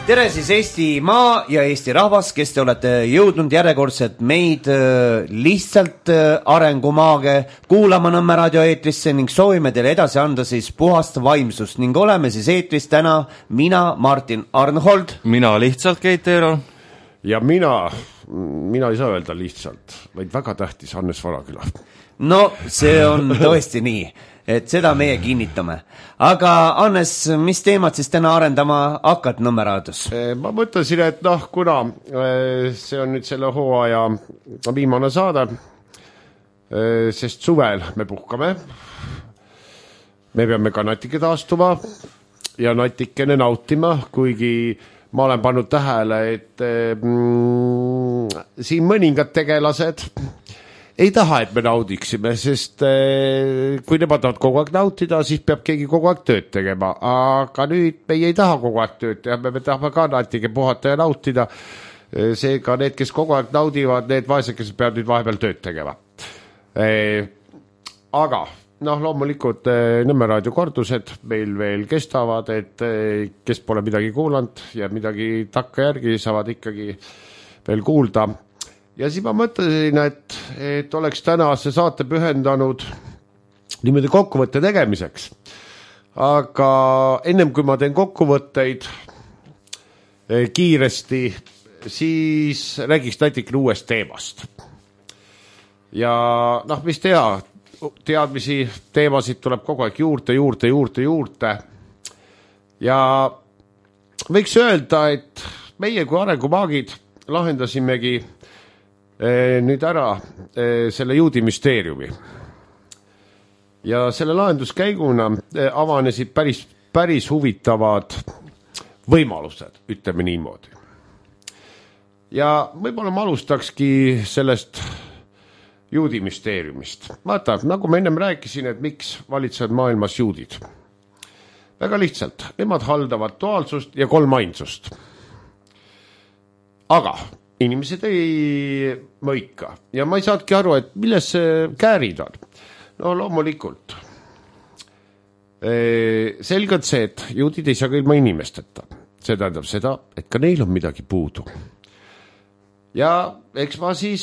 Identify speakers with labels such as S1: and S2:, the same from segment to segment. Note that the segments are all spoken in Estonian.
S1: tere siis Eestimaa ja Eesti rahvas, kes te olete jõudnud järjekordselt meid lihtsalt arengumaage kuulama Nõmme raadio eetrisse ning soovime teile edasi anda siis puhast vaimsust ning oleme siis eetris täna mina, Martin Arnhold.
S2: Mina lihtsalt Keit Eero.
S3: Ja mina ei saa öelda lihtsalt, vaid väga tähtis Hannes Varaküla.
S1: No see on tõesti nii, et seda meie kinnitame. Aga Hannes, mis teemad siis täna arendama hakkad Nõmme raadios?
S3: Ma mõtlesin, et kuna see on nüüd selle hooaja viimane saade, sest suvel me puhkame, me peame ka natike taastuma ja natikene nautima, kuigi ma olen pannud tähele, et siin mõningad tegelased ei taha, et me naudiksime, sest kui nemad tahavad kogu aeg nautida, siis peab keegi kogu aeg tööd tegema. Aga nüüd meie ei taha kogu aeg tööd teha, me tahame ka natige puhata ja nautida. Seega need, kes kogu aeg naudivad, need vaesed, kes peavad nüüd vahepeal tööd tegema. Aga loomulikult Nõmme raadio kordused meil veel kestavad, et kes pole midagi kuulanud ja midagi takka järgi saavad ikkagi veel kuulda. Ja siis ma mõtlesin, et oleks tänase saate pühendanud niimoodi kokkuvõtte tegemiseks. Aga ennem kui ma teen kokkuvõtteid kiiresti, siis räägiks natikene uuest teemast. Ja mis teadmisi, teemasid tuleb kogu aeg juurde. Ja võiks öelda, et meie kui arengumaagid lahendasimegi nüüd ära selle juudi müsteeriumi. Ja selle lahenduskäiguna avanesid päris huvitavad võimalused, ütleme niimoodi. Ja võib-olla ma alustakski sellest juudi müsteeriumist. Vaata, nagu ma ennem rääkisin, et miks valitsevad maailmas juudid. Väga lihtsalt, nemad haldavad duaalsust ja kolmainsust. Aga inimesed ei mõika. Ja ma ei saadki aru, et milles see käärid on. Loomulikult. Selgelt see, et juudid ei saa ka ilma inimesteta. See tähendab seda, et ka neil on midagi puudu. Ja eks ma siis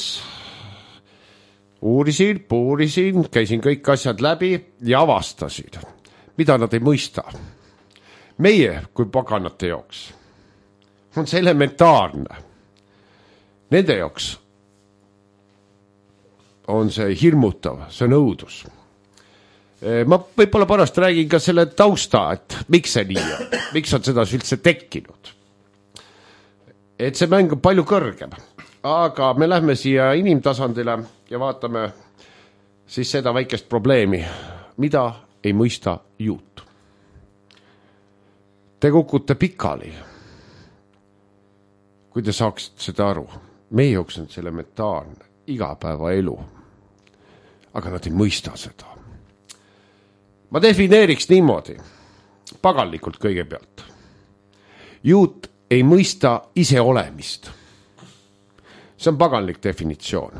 S3: puurisin, käisin kõik asjad läbi ja avastasin, mida nad ei mõista. Meie kui paganate jaoks on see elementaarne. Nende jaoks on see hirmutav, see on õudus. Ma võib-olla pärast räägin ka selle tausta, et miks see nii on, miks on seda üldse tekkinud. Et see mäng on palju kõrgem, aga me lähme siia inimtasandile ja vaatame siis seda väikest probleemi, mida ei mõista juut. Te kukute pikali, kui te saaksite seda aru. Meie jaoks on see elementaarne, igapäeva elu. Aga nad ei mõista seda. Ma defineeriks niimoodi, paganlikult kõigepealt. Juut ei mõista ise olemist. See on paganlik definitsioon.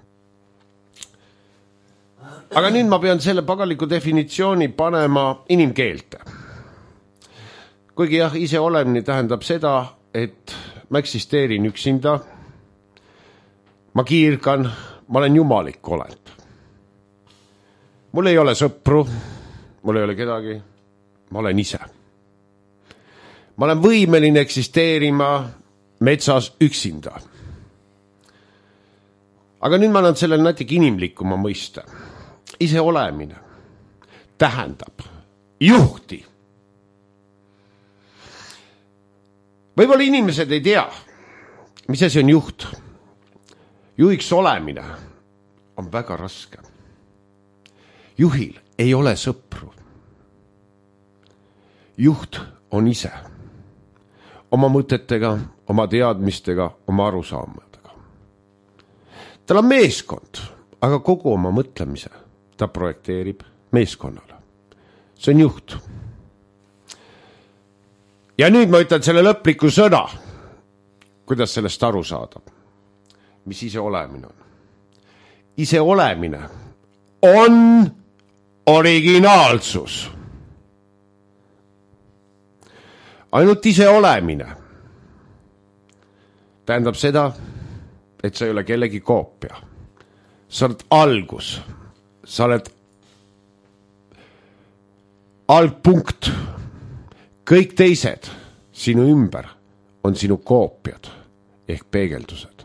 S3: Aga nüüd ma pean selle paganliku definitsiooni panema inimkeelte. Kuigi ise olemine tähendab seda, et ma eksisteerin üksinda, ma kiirgan, ma olen jumalik olend. Mul ei ole sõpru, mul ei ole kedagi, ma olen ise. Ma olen võimeline eksisteerima metsas üksinda. Aga nüüd ma annan sellele natuke inimlikuma mõiste. Ise olemine tähendab juhti. Võib-olla inimesed ei tea, mis asi on juht. Juhiks olemine on väga raske. Juhil ei ole sõpru. Juht on ise. Oma mõtetega, oma teadmistega, oma arusaamadega. Tal on meeskond, aga kogu oma mõtlemise ta projekteerib meeskonnale. See on juht. Ja nüüd ma ütlen selle lõpliku sõna, kuidas sellest aru saada. Mis ise olemine on? Ise olemine on originaalsus. Ainult ise olemine tähendab seda, et sa ei ole kellegi koopia. Sa oled algus. Sa oled algpunkt. Kõik teised sinu ümber on sinu koopiad ehk peegeldused.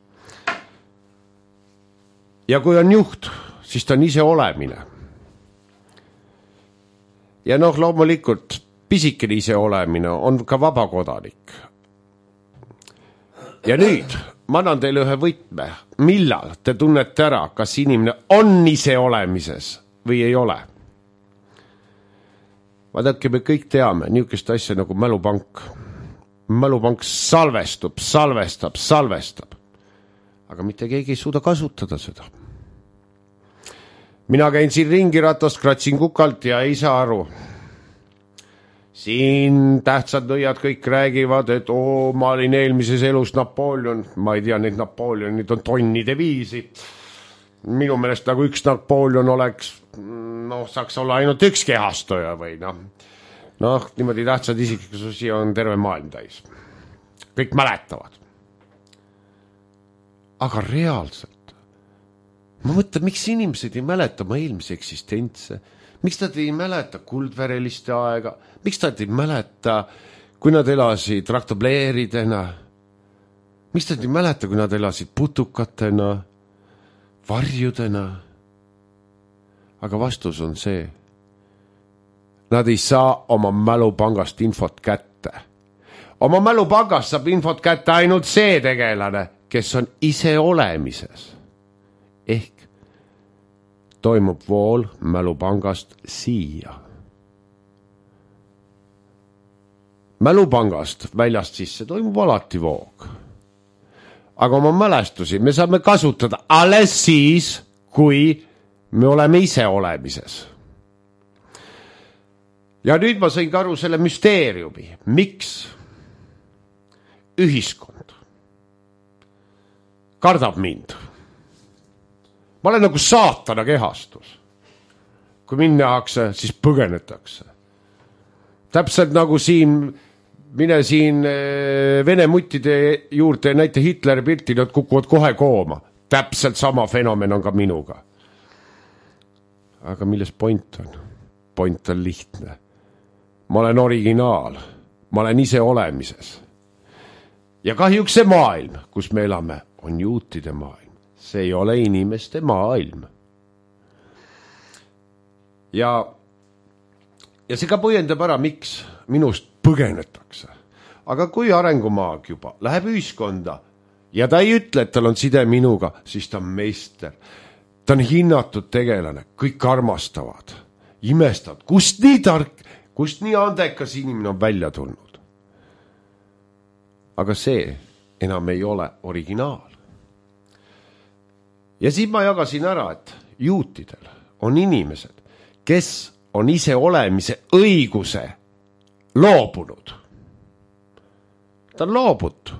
S3: Ja kui on juht, siis ta on ise olemine. Ja loomulikult pisikene ise olemine on ka vabakodanik. Ja nüüd ma annan teile ühe võtme. Millal te tunnete ära, kas inimene on ise olemises või ei ole? Vaadake, me kõik teame niisugust asja nagu mälupank. Mälupank salvestab. Aga mitte keegi ei suuda kasutada seda. Mina käin siin ringiratast, kratsin kukalt ja ei saa aru. Siin tähtsad nõiad kõik räägivad, et ma olin eelmises elus Napoleon. Ma ei tea, need Napoleonid on tonnide viisi. Minu meelest nagu üks Napoleon oleks, saaks olla ainult üks kehastoja või niimoodi tähtsad isiksusi on terve maailm täis. Kõik mäletavad. Aga reaalselt, ma mõtlen, miks inimesed ei mäleta oma eelmise eksistentse? Miks nad ei mäleta kuldvereliste aega? Miks nad ei mäleta, kui nad elasid raktobleeridena? Miks nad ei mäleta, kui nad elasid putukatena, varjudena? Aga vastus on see. Nad ei saa oma mälupangast infot kätte. Oma mälupangast saab infot kätte ainult see tegelane, kes on ise olemises. Ehk toimub vool mälupangast siia. Mälupangast väljast sisse toimub alati voog. Aga oma mälestusi me saame kasutada alles siis, kui me oleme ise olemises. Ja nüüd ma sain aru selle müsteeriumi. Miks ühiskond kardab mind? Ma olen nagu saatana kehastus. Kui mind nähakse, siis põgenetakse. Täpselt nagu mine siin vene muttide juurde ja näite Hitleri pilti, nad kukuvad kohe kooma. Täpselt sama fenomen on ka minuga. Aga milles point on? Point on lihtne. Ma olen originaal. Ma olen ise olemises. Ja kahjuks see maailm, kus me elame, on juutide maailm. See ei ole inimeste maailm. Ja see ka põhjendab ära, miks minust põgenetakse. Aga kui arengumaag juba läheb ühiskonda ja ta ei ütle, et tal on side minuga, siis ta on meister. Ta on hinnatud tegelane, kõik armastavad, imestavad, kust nii tark, kust nii andekas inimene on välja tulnud. Aga see enam ei ole originaal. Ja siis ma jagasin ära, et juutidel on inimesed, kes on ise olemise õiguse loobunud. Ta on loobutu.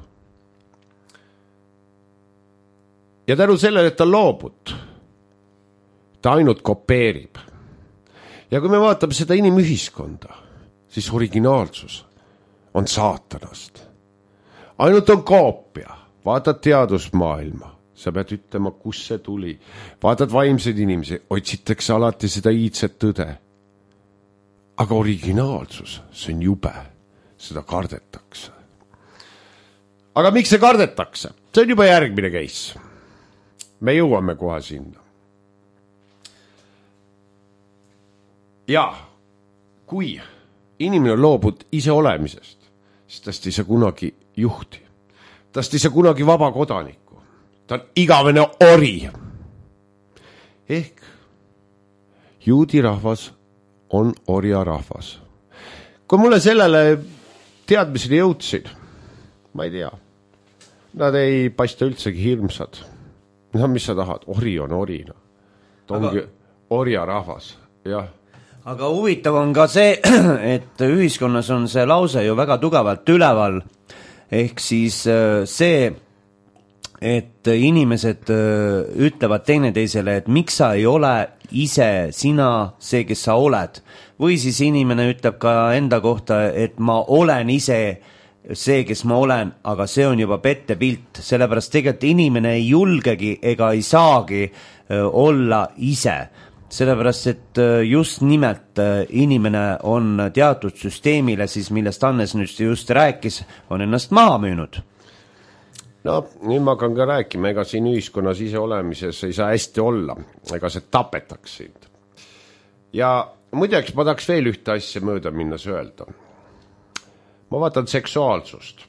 S3: Ja tänu sellele, et ta on loobutu, ta ainult kopeerib. Ja kui me vaatame seda inimühiskonda, siis originaalsus on saatanast. Ainult on koopia. Vaatad teadusmaailma. Sa pead ütlema, kus see tuli. Vaatad vaimseid inimesi, otsitakse alati seda iidset tõde. Aga originaalsus, see on jube. Seda kardetakse. Aga miks see kardetakse? See on juba järgmine case. Me jõuame kohe sinna. Ja kui inimene loobud ise olemisest, siis tast ei saa kunagi juhti. Tast ei saa kunagi vaba kodaniku. Ta on igavene ori. Ehk juudi rahvas on orja rahvas. Kui mulle sellele teadmisele jõudsid, ma ei tea, nad ei paista üldsegi hirmsad. Mis sa tahad? Ori on orina. Ta ongi orja rahvas, jah.
S1: Aga huvitav on ka see, et ühiskonnas on see lause ju väga tugevalt üleval. Ehk siis see, et inimesed ütlevad teineteisele, et miks sa ei ole ise sina see, kes sa oled. Või siis inimene ütleb ka enda kohta, et ma olen ise see, kes ma olen, aga see on juba pettepilt, sellepärast tegelikult inimene ei julgegi ega ei saagi olla ise. Sellepärast, et just nimelt inimene on teatud süsteemile, siis millest Hannes nüüd just rääkis, on ennast maha müünud.
S3: No, nüüd ma hakkan ka rääkima, ega siin ühiskonnas ise olemises ei saa hästi olla, ega see tapetaks sind. Ja muideks ma tahaks veel ühte asja mööda minnes öelda. Ma vaatan seksuaalsust.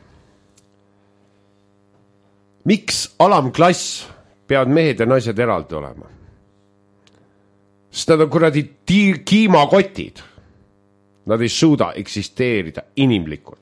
S3: Miks alamklass peavad mehed ja naised eraldi olema? Sest nad on kuradi kiimakotid. Nad ei suuda eksisteerida inimlikult.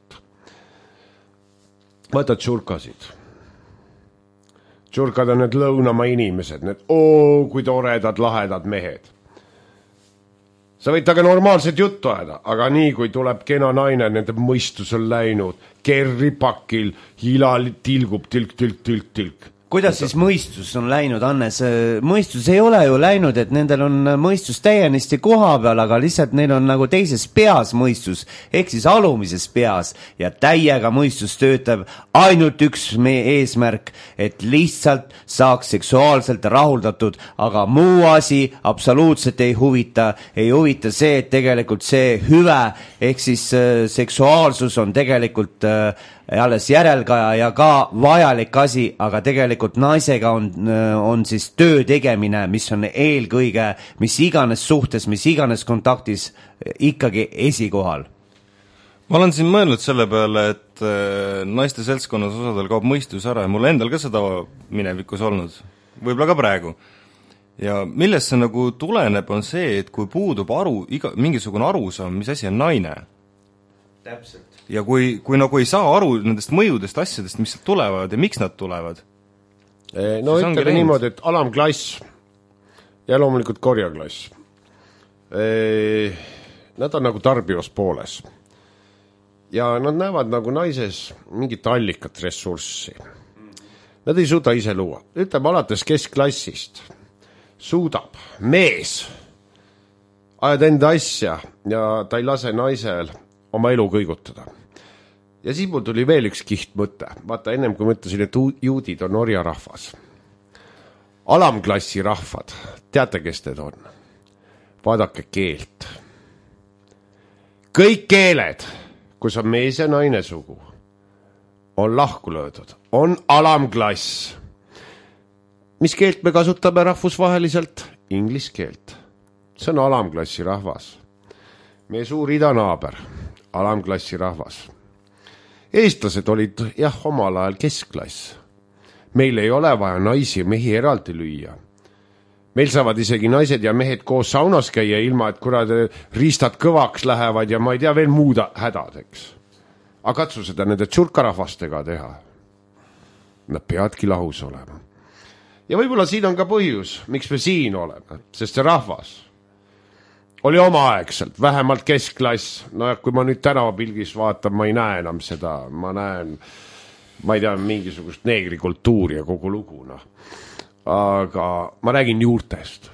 S3: Võtad tšurkasid. Tšurkad on need lõunamaa inimesed, need kui toredad, lahedad mehed. Sa võid taga normaalset juttu ajada, aga nii kui tuleb kena naine, nende mõistus on läinud, kerripakil, hilal tilgub, tilk.
S1: Kuidas siis mõistus on läinud, Hannes? Mõistus ei ole ju läinud, et nendel on mõistus täiesti koha peal, aga lihtsalt neil on nagu teises peas mõistus, ehk siis alumises peas ja täiega mõistus töötab ainult üks meie eesmärk, et lihtsalt saaks seksuaalselt rahuldatud, aga muu asi absoluutselt ei huvita see, et tegelikult see hüve, ehk siis seksuaalsus on tegelikult alles järelkaja ja ka vajalik asi, aga tegelikult naisega on siis töö tegemine, mis on eelkõige, mis iganes suhtes, mis iganes kontaktis ikkagi esikohal.
S2: Ma olen siin mõelnud selle peale, et naiste seltskonnas osadel kaob mõistus ära ja mul endal ka seda minevikus olnud, võib-olla ka praegu. Ja millest see nagu tuleneb, on see, et kui puudub mingisugune arusaam, mis asi on naine.
S1: Täpselt.
S2: Ja kui nagu ei saa aru nendest mõjudest asjadest, mis tulevad ja miks nad tulevad.
S3: No ütleme niimoodi, et alamklass ja loomulikult korjaklass. Nad on nagu tarbivas pooles. Ja nad näevad nagu naises mingit allikat ressurssi. Nad ei suuda ise luua. Ütleme alates keskklassist suudab mees ajada enda asja ja ta ei lase naisel oma elu kõigutada. Ja siis mul tuli veel üks kiht mõte. Vaata, ennem kui mõtlesin, et juudid on orja rahvas. Alamklassi rahvad, teate, kes need on? Vaadake keelt. Kõik keeled, kus on mees ja naine sugu, on lahku löödud, on alamklass. Mis keelt me kasutame rahvusvaheliselt? Inglis keelt. See on alamklassi rahvas. Meie suur idanaaber, alamklassi rahvas. Eestlased olid omal ajal keskklass. Meil ei ole vaja naisi ja mehi eraldi lüüa. Meil saavad isegi naised ja mehed koos saunas käia ilma, et kuradi riistad kõvaks lähevad ja ma ei tea veel muuda hädadeks. Aga katsu seda nende tšurkarahvastega teha. Nad peadki lahus olema. Ja võib-olla siin on ka põhjus, miks me siin oleme, sest see rahvas oli omaaegselt, vähemalt keskklass. No ja kui ma nüüd tänavapilgis vaatan, ma ei näe enam seda. Ma näen, ma ei tea, mingisugust neegrikultuuri ja kogu luguna. Aga ma räägin juurtest.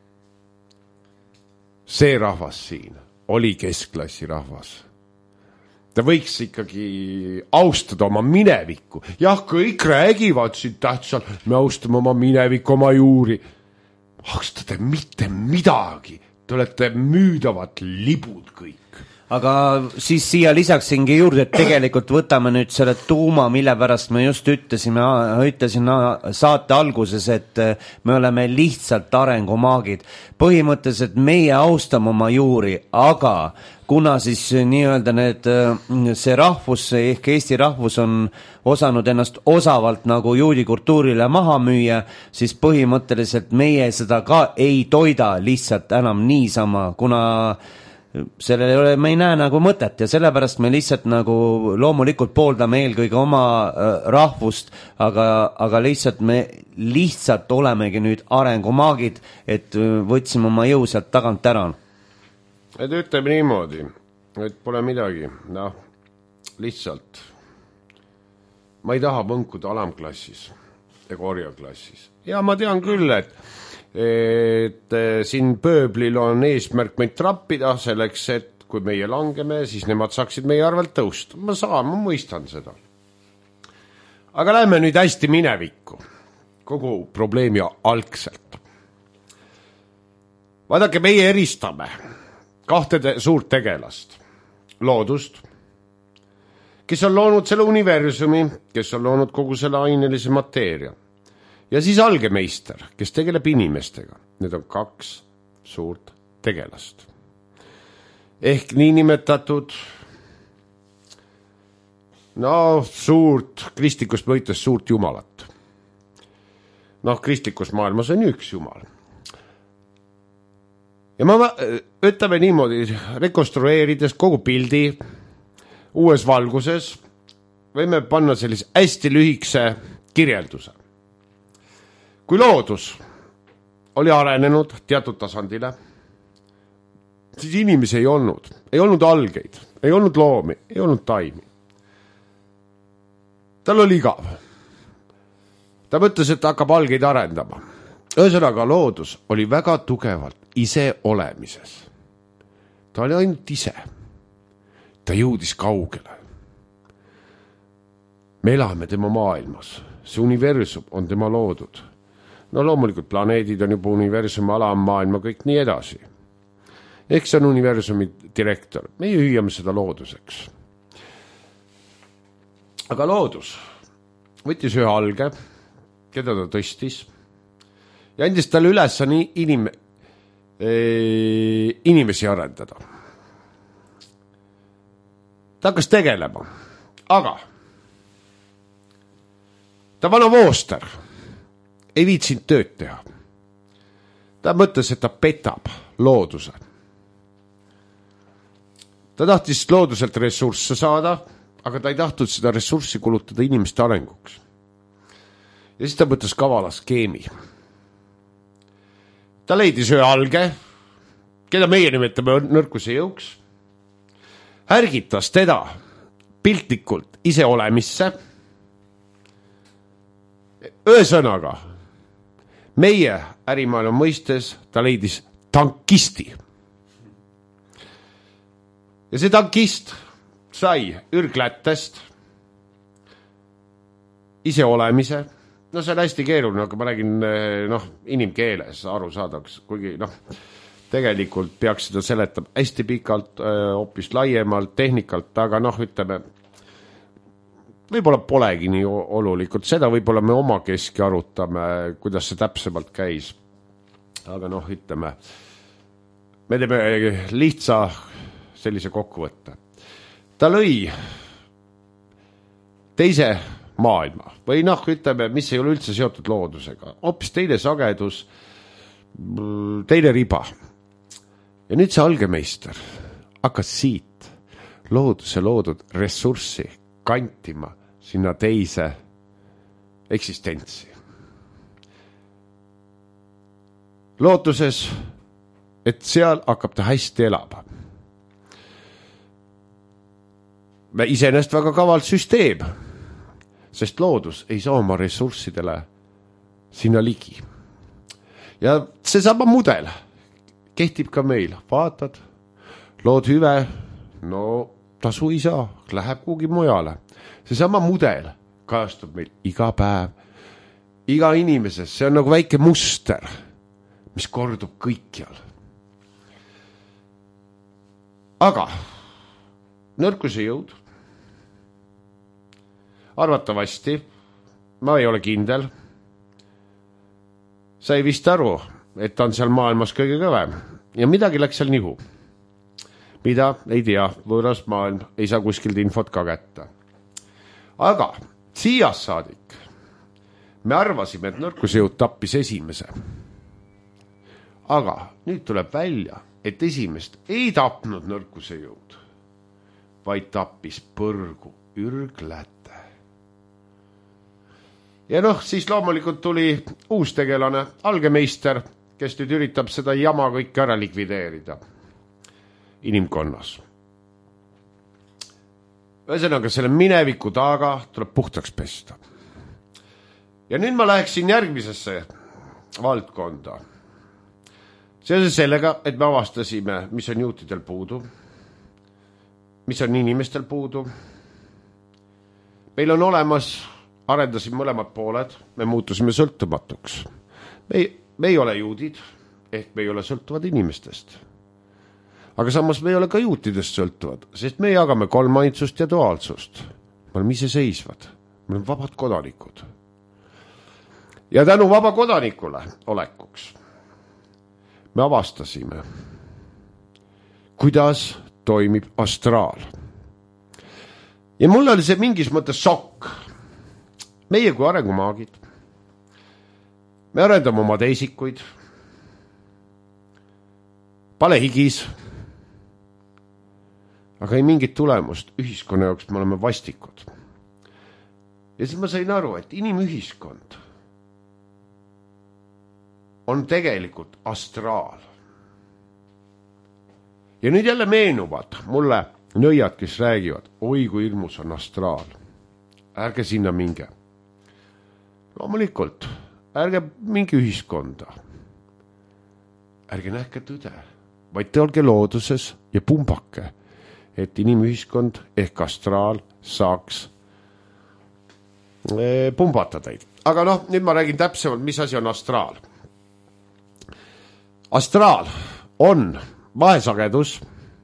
S3: See rahvas siin oli keskklassi rahvas. Ta võiks ikkagi austada oma minevikku. Jah, kõik räägivad siin tähtsal, me austame oma minevikku, oma juuri. Austada mitte midagi. Te olete müüdavad libud kõik.
S1: Aga siis siia lisaksingi juurde, et tegelikult võtame nüüd selle tuuma, mille pärast me just ütlesin saate alguses, et me oleme lihtsalt arengumaagid. Põhimõtteliselt meie austame oma juuri, aga kuna siis nii-öelda see rahvus ehk Eesti rahvus on osanud ennast osavalt nagu juudi kultuurile maha müüa, siis põhimõtteliselt meie seda ka ei toida lihtsalt enam niisama, kuna sellele me ei näe nagu mõtet ja sellepärast me lihtsalt nagu loomulikult pooldame eelkõige oma rahvust, aga lihtsalt me lihtsalt olemegi nüüd arengumaagid, et võtsime oma jõu sealt tagant ära.
S3: Et ütleme niimoodi, et pole midagi, lihtsalt ma ei taha põnkuda alamklassis ega orjaklassis. Ja ma tean küll, et siin pööblil on eesmärk meid trappida selleks, et kui meie langeme, siis nemad saaksid meie arvelt tõusta. Ma mõistan seda. Aga lähme nüüd hästi minevikku. Kogu probleemi algselt. Vaadake, meie eristame kahte suurt tegelast. Loodust, kes on loonud selle universumi, kes on loonud kogu selle ainelise mateeria. Ja siis algemeister, kes tegeleb inimestega. Need on kaks suurt tegelast. Ehk niinimetatud suurt, kristlikust mõistes suurt jumalat. Kristlikus maailmas on üks jumal. Ja ma ütleme niimoodi, rekonstrueerides kogu pildi uues valguses, võime panna sellise hästi lühikese kirjelduse. Kui loodus oli arenenud teatud tasandile, siis inimesi ei olnud algeid, ei olnud loomi, ei olnud taimi. Tal oli igav. Ta mõtles, et hakkab algeid arendama. Ühesõnaga, loodus oli väga tugevalt ise olemises. Ta oli ainult ise. Ta jõudis kaugele. Me elame tema maailmas. See universum on tema loodud. Loomulikult planeedid on juba universumi alammaailma, kõik nii edasi. Ehk see on universumi direktor. Meie hüüame seda looduseks. Aga loodus võttis ühe alge, keda ta tõstis, ja andis talle ülesanne inimesi arendada. Ta hakkas tegelema, aga ta vana vooster ei viitsinud tööd teha. Ta mõtles, et ta petab looduse. Ta tahtis looduselt ressursse saada, aga ta ei tahtnud seda ressurssi kulutada inimeste arenguks. Ja siis ta mõtles kavala skeemi. Ta leidis ühe alge, keda meie nimetame nõrkuse jõuks, härgitas teda piltlikult ise olemisse. Ühesõnaga, meie ärimaailma mõistes ta leidis tankisti. Ja see tankist sai ürglättest ise olemise. See on hästi keeruline, aga ma räägin inimkeeles aru saadaks, kuigi tegelikult peaks seda seletama hästi pikalt, hoopis laiemalt, tehnikalt, aga ütleme, võib-olla polegi nii olulikult, seda võib-olla me omakeski arutame, kuidas see täpsemalt käis. Aga ütleme, me teeme lihtsa sellise kokkuvõtte. Ta lõi teise maailma või ütleme, mis ei ole üldse seotud loodusega. Hoopis teine sagedus, teine riba. Ja nüüd see algemeister hakkas siit looduse loodud ressurssi kantima sinna teise eksistentsi. Lootuses, et seal hakkab ta hästi elama. Iseenesest väga kavalt süsteem, sest loodus ei saa oma ressurssidele sinna ligi. Ja see sama mudel kehtib ka meil. Vaatad, lood hüve, tasu ei saa, läheb kuhugi mujale. See sama mudel kajastub meil iga päev, iga inimeses. See on nagu väike muster, mis kordub kõikjal. Aga nõrkuse jõud, arvatavasti, ma ei ole kindel, sai vist aru, et ta on seal maailmas kõige kõvem ja midagi läks seal nihu. Mida? Ei tea, võõras maailm, ei saa kuskilt infot ka kätte. Aga siia saadik me arvasime, et nõrkuse jõud tappis esimese. Aga nüüd tuleb välja, et esimest ei tapnud nõrkuse jõud, vaid tappis põrgu ürgläte. Ja siis loomulikult tuli uus tegelane, algemeister, kes nüüd üritab seda jama kõik ära likvideerida inimkonnas. Ühesõnaga, selle mineviku taaga tuleb puhtaks pesta. Ja nüüd ma läheksin järgmisesse valdkonda. Seoses sellega, et me avastasime, mis on juutidel puudu. mis on inimestel puudu. Meil on olemas, arendasime mõlemad pooled, me muutusime sõltumatuks. Me ei ole juudid, ehk me ei ole sõltuvad inimestest. Aga samas me ei ole ka juutidest sõltuvad, sest me jagame kolmainsust ja duaalsust. Me oleme iseseisvad, me oleme vabad kodanikud. Ja tänu vaba kodanikule olekuks me avastasime, kuidas toimib astraal. Ja mul oli see mingis mõttes šokk. Meie kui arengumaagid, me arendame oma teisikuid, palehigis, aga ei mingit tulemust, ühiskonna jaoks me oleme vastikud. Ja siis ma sain aru, et inimühiskond on tegelikult astraal. Ja nüüd jälle meenuvad mulle nõiad, kes räägivad, oi kui ilmus on astraal. Ärge sinna minge. Loomulikult, ärge mingi ühiskonda. Ärge nähke tõde, vaid te olge looduses ja pumbake, et inimühiskond ehk astraal saaks pumbata teid. Aga nüüd ma räägin täpsemalt, mis asi on astraal. Astraal on vahesagedus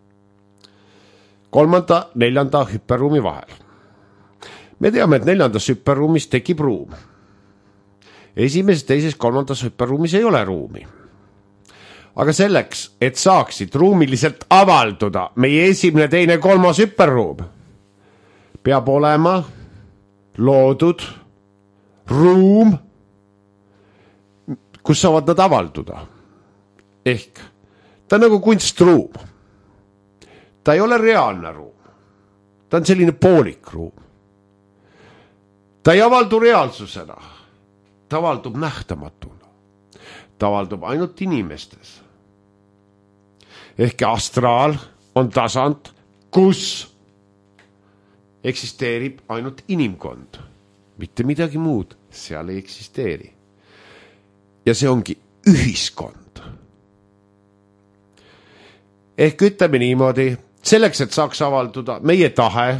S3: 3.–4. hüperruumi vahel. Me teame, et 4. hüperruumis tekib ruum. 1., 2., 3. hüperruumis ei ole ruumi. Aga selleks, et saaksid ruumiliselt avalduda meie 1., 2., 3. hüperruum, peab olema loodud ruum, kus saavad nad avalduda. Ehk ta on nagu kunstruum. Ta ei ole reaalne ruum. Ta on selline poolik ruum. Ta ei avaldu reaalsusena. Ta avaldub nähtamatuna. Ta avaldub ainult inimestes. Ehk astraal on tasand, kus eksisteerib ainult inimkond. Mitte midagi muud seal ei eksisteeri. Ja see ongi ühiskond. Ehk ütleme niimoodi, selleks, et saaks avalduda meie tahe,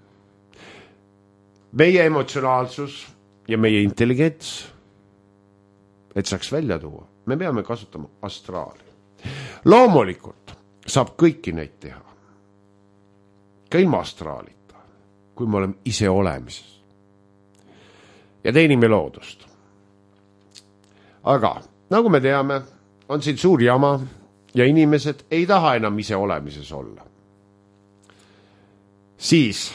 S3: meie emotsionaalsus ja meie intelligents, et saaks välja tuua, me peame kasutama astraali. Loomulikult saab kõiki neid teha. Ka ilma astraalita, kui me oleme ise olemises. Ja teenime loodust. Aga nagu me teame, on siin suur jama ja inimesed ei taha enam ise olemises olla. Siis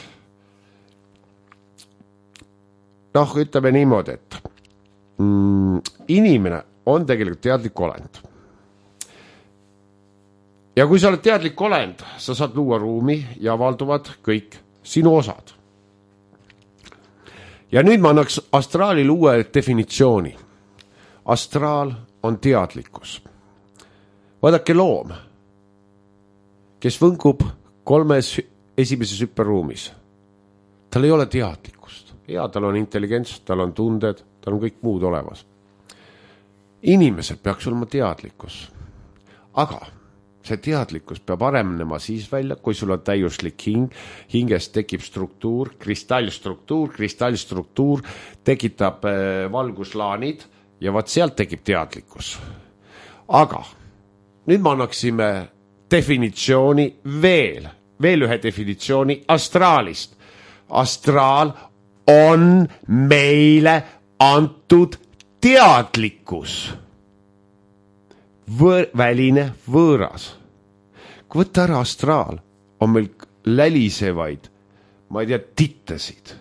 S3: ütleme niimoodi, et inimene on tegelikult teadlik olend. Ja kui sa oled teadlik olend, sa saad luua ruumi ja avalduvad kõik sinu osad. Ja nüüd ma annaks astraalile uue definitsiooni. Astraal on teadlikkus. Vaadake loom, kes võngub 3. esimeses hüperruumis. Tal ei ole teadlikkust. Ja tal on intelligents, tal on tunded, tal on kõik muud olemas. Inimesel peaks olema teadlikkus. Aga see teadlikkus peab arenema siis välja, kui sul on täiuslik hing, hingest tekib struktuur, kristallstruktuur tekitab valguslaanid ja vaat sealt tekib teadlikkus. Aga nüüd me annaksime definitsiooni veel ühe definitsiooni astraalist. Astraal on meile antud teadlikkus. Väline võõras. Kui võtta ära astraal, on meil lälisevaid, ma ei tea, tittesid.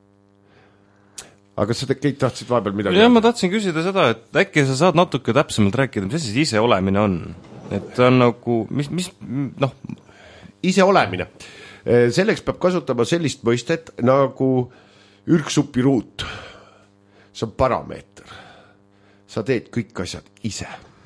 S3: Aga sa tahtsid vahepeal midagi?
S2: Ja ma tahtsin küsida seda, et äkki sa saad natuke täpsemalt rääkida, mis asi ise olemine on? Et on nagu,
S3: Ise olemine. Selleks peab kasutama sellist mõistet nagu ürgsupiruut. See on parameeter. Sa teed kõik asjad ise.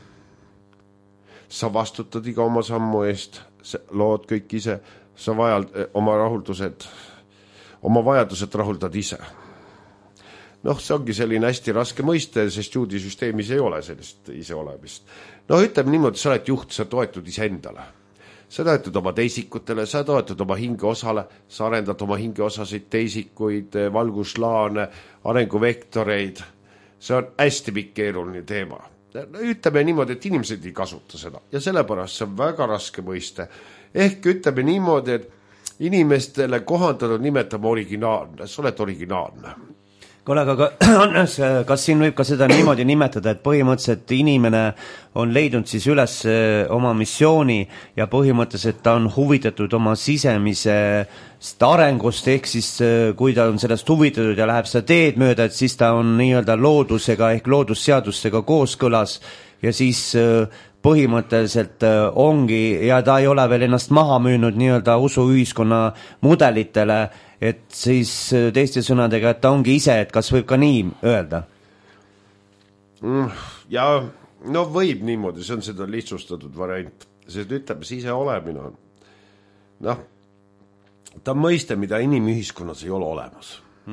S3: Sa vastutad iga oma sammu eest, lood kõik ise, sa oma vajadused rahuldad ise. See ongi selline hästi raske mõiste, sest juudisüsteemis ei ole sellist ise olemist. Ütleme niimoodi, sa oled juht, sa toetud iseendale. sa toetud oma teisikutele, sa toetud oma hingeosale, sa arendad oma hingeosasid, teisikuid, valguslaane, arenguvektoreid. See on hästi pikk keeruline teema. Ütleme niimoodi, et inimesed ei kasuta seda ja sellepärast see on väga raske mõiste. Ehk ütleme niimoodi, et inimestele kohandatud nimetama originaalne, sa oled originaalne.
S1: Kuule, aga kas siin võib ka seda niimoodi nimetada, et põhimõtteliselt inimene on leidnud siis üles oma missiooni ja põhimõtteliselt ta on huvitatud oma sisemisest arengust, ehk siis kui ta on sellest huvitatud ja läheb seda teed mööda, et siis ta on nii-öelda loodusega ehk loodusseadustega kooskõlas ja siis põhimõtteliselt ongi ja ta ei ole veel ennast maha müünud nii-öelda usuühiskonna mudelitele, et siis teiste sõnadega, et ta ongi ise, et kas võib ka nii öelda?
S3: Ja no võib niimoodi, see on seda lihtsustatud variant, sest ütleme, see ise olemine on noh, ta on mõiste, mida inimühiskonnas ei ole olemas.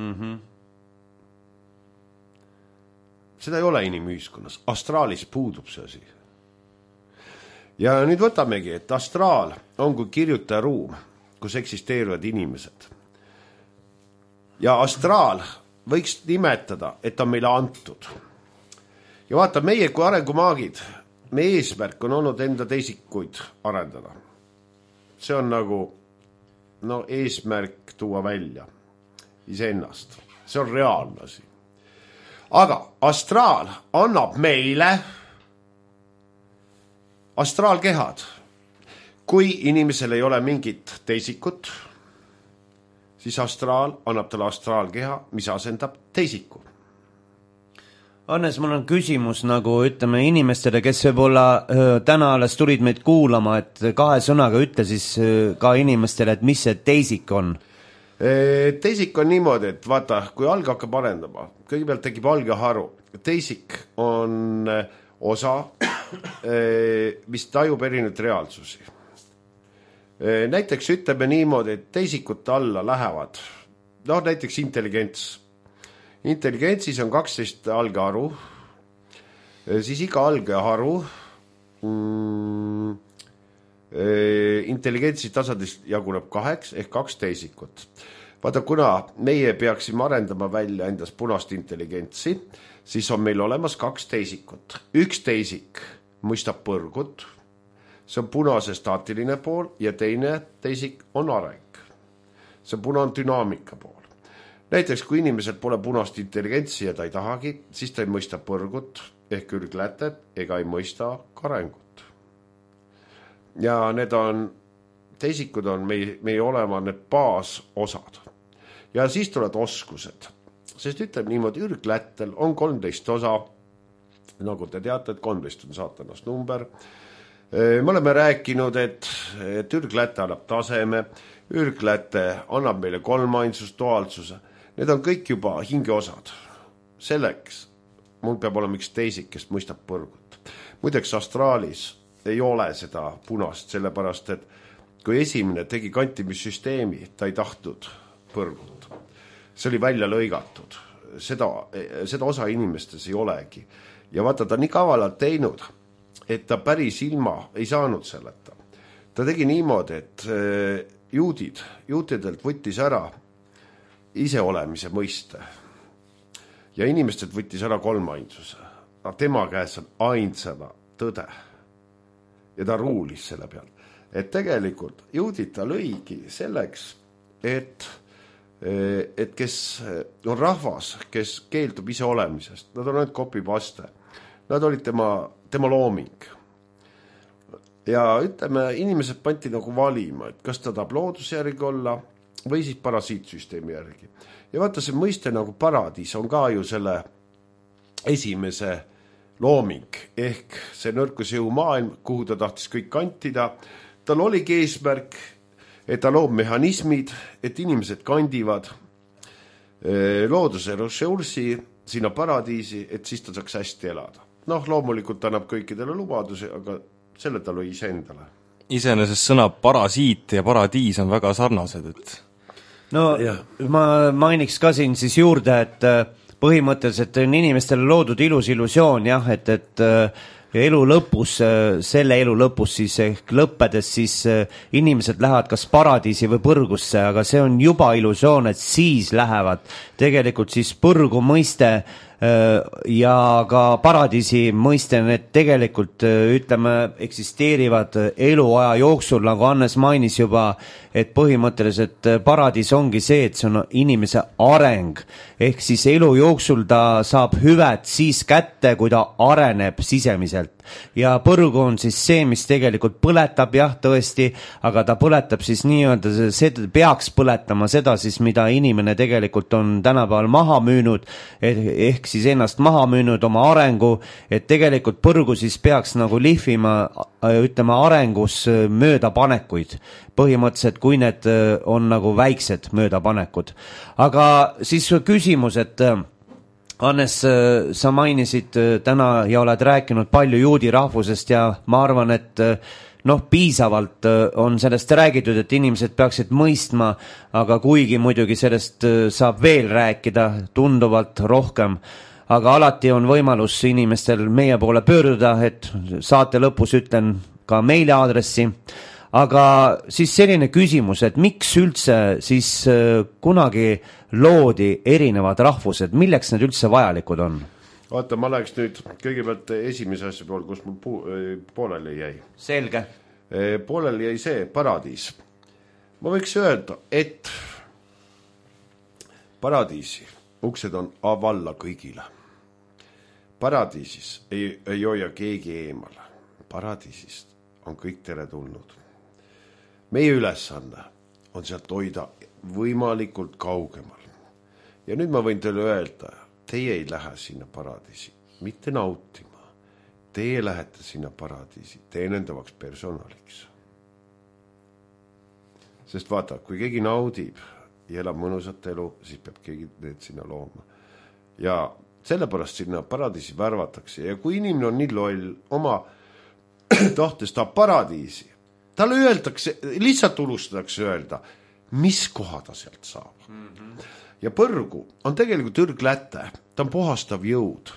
S3: Seda ei ole inimühiskonnas, astraalis puudub see asi. Ja nüüd võtamegi, et astraal on kui kirjutaja ruum, kus eksisteerivad inimesed. Ja astraal võiks nimetada, et on meile antud. Ja vaata, meie kui arengumaagid, meie eesmärk on olnud enda teisikuid arendada. See on nagu eesmärk tuua välja iseennast. See on reaalne asi. Aga astraal annab meile astraalkehad. Kui inimesel ei ole mingit teisikut, siis astraal annab talle astraalkeha, mis asendab teisiku.
S1: Hannes, mul on küsimus nagu ütleme inimestele, kes võib-olla täna alles tulid meid kuulama, et 2 sõnaga ütle siis ka inimestele, et mis see teisik on?
S3: Teisik on niimoodi, et vaata, kui alg hakkab arendama, kõigepealt tekib algeharu. Teisik on osa, mis tajub erinevaid reaalsusi. Näiteks ütleme niimoodi, et teisikute alla lähevad, näiteks intelligents. Intelligentsis on 12 algeharu, siis iga algeharu intelligentsi tasandist jaguneb 2 ehk 2 teisikut. Vaata, kuna meie peaksime arendama välja endas punast intelligentsi, siis on meil olemas 2 teisikut. Üks teisik mõistab põrgut, see on punase staatiline pool ja teine teisik on areng. See puna on dünaamika pool. Näiteks, kui inimesel pole punast intelligentsi ja ta ei tahagi, siis ta ei mõista põrgut ehk ürglätet ega ei mõista arengut. Ja need teisikud on meie olema need baasosad. Ja siis tulevad oskused. Sest ütleb niimoodi, ürglättel on 13 osa, nagu te teate, et 13 on saatanast number. Me oleme rääkinud, et ürgläte annab taseme, ürgläte annab meile kolmainsust, duaalsuse. Need on kõik juba hingeosad. Selleks mul peab olema üks teisik, kes mõistab põrgut. Muideks astraalis ei ole seda punast, sellepärast, et kui esimene tegi kantimissüsteemi, ta ei tahtnud põrgut. See oli välja lõigatud. Seda osa inimestes ei olegi. Ja vaata, ta nii kavalalt teinud, et ta päris ilma ei saanud selleta. Ta tegi niimoodi, et juutidelt võttis ära iseolemise mõiste ja inimestelt võttis ära kolmainsuse. Tema käes on ainsana tõde ja ta ruulis selle peal. Et tegelikult juudid ta lõigi selleks, et kes on rahvas, kes keeldub iseolemisest, nad on ainult kopipaste. Nad olid tema looming. Ja ütleme, inimesed panti nagu valima, et kas ta tahab looduse järgi olla või siis parasiitsüsteemi järgi. Ja vaata, see mõiste nagu paradiis on ka ju selle esimese looming, ehk see nõrkusjõu maailm, kuhu ta tahtis kõik kantida. Tal oligi eesmärk, et ta loob mehhanismid, et inimesed kandivad looduse ressursi sinna paradiisi, et siis ta saaks hästi elada. Loomulikult annab kõikidele lubadusi, aga selle ta lõi iseendale.
S2: Iseenesest sõna parasiit ja paradiis on väga sarnased, et
S1: ma mainiks ka siin siis juurde, et põhimõtteliselt on inimestele loodud ilus illusioon, jah, et ja elu lõpus, selle elu lõpus siis ehk lõppedes siis inimesed lähevad kas paradiisi või põrgusse, aga see on juba illusioon, et siis lähevad tegelikult siis põrgu mõiste ja ka paradiisi mõiste, need tegelikult ütleme eksisteerivad eluaja jooksul, nagu Hannes mainis juba, et põhimõtteliselt paradiis ongi see, et see on inimese areng, ehk siis elu jooksul ta saab hüved siis kätte, kui ta areneb sisemiselt ja põrgu on siis see, mis tegelikult põletab, jah, tõesti, aga ta põletab siis nii-öelda, see peaks põletama seda siis, mida inimene tegelikult on tänapäeval maha müünud, ehk siis ennast maha müünud oma arengu, et tegelikult põrgu siis peaks nagu lihvima, ütleme, arengus möödapanekuid, põhimõtteliselt, kui need on nagu väiksed möödapanekud. Aga siis küsimus, et Hannes, sa mainisid täna ja oled rääkinud palju juudi rahvusest ja ma arvan, et piisavalt on sellest räägitud, et inimesed peaksid mõistma, aga kuigi muidugi sellest saab veel rääkida tunduvalt rohkem, aga alati on võimalus inimestel meie poole pöörduda, et saate lõpus ütlen ka meiliaadressi. Aga siis selline küsimus, et miks üldse siis kunagi loodi erinevad rahvused, milleks need üldse vajalikud on?
S3: Vaata, ma läheks nüüd kõigepealt esimese asja pool, kus mul pooleli jäi.
S1: Selge.
S3: Pooleli jäi see paradiis. Ma võiks öelda, et paradiisi uksed on avalla kõigile. Paradiisis ei hoia keegi eemale. Paradiisist on kõik teretulnud. Meie ülesanne on sealt hoida võimalikult kaugemal. Ja nüüd ma võin teile öelda, teie ei lähe sinna paradiisi, mitte nautima. Teie lähete sinna paradiisi teenendavaks personaliks. Sest vaata, kui keegi naudib ja elab mõnusat elu, siis peab keegi need sinna looma. Ja sellepärast sinna paradiisi värvatakse. Ja kui inimene on nii loll, oma tahtes tahab paradiisi, talle öeldakse, lihtsalt unustatakse öelda, mis koha ta sealt saab. Ja põrgu on tegelikult ürgläte, ta on puhastav jõud.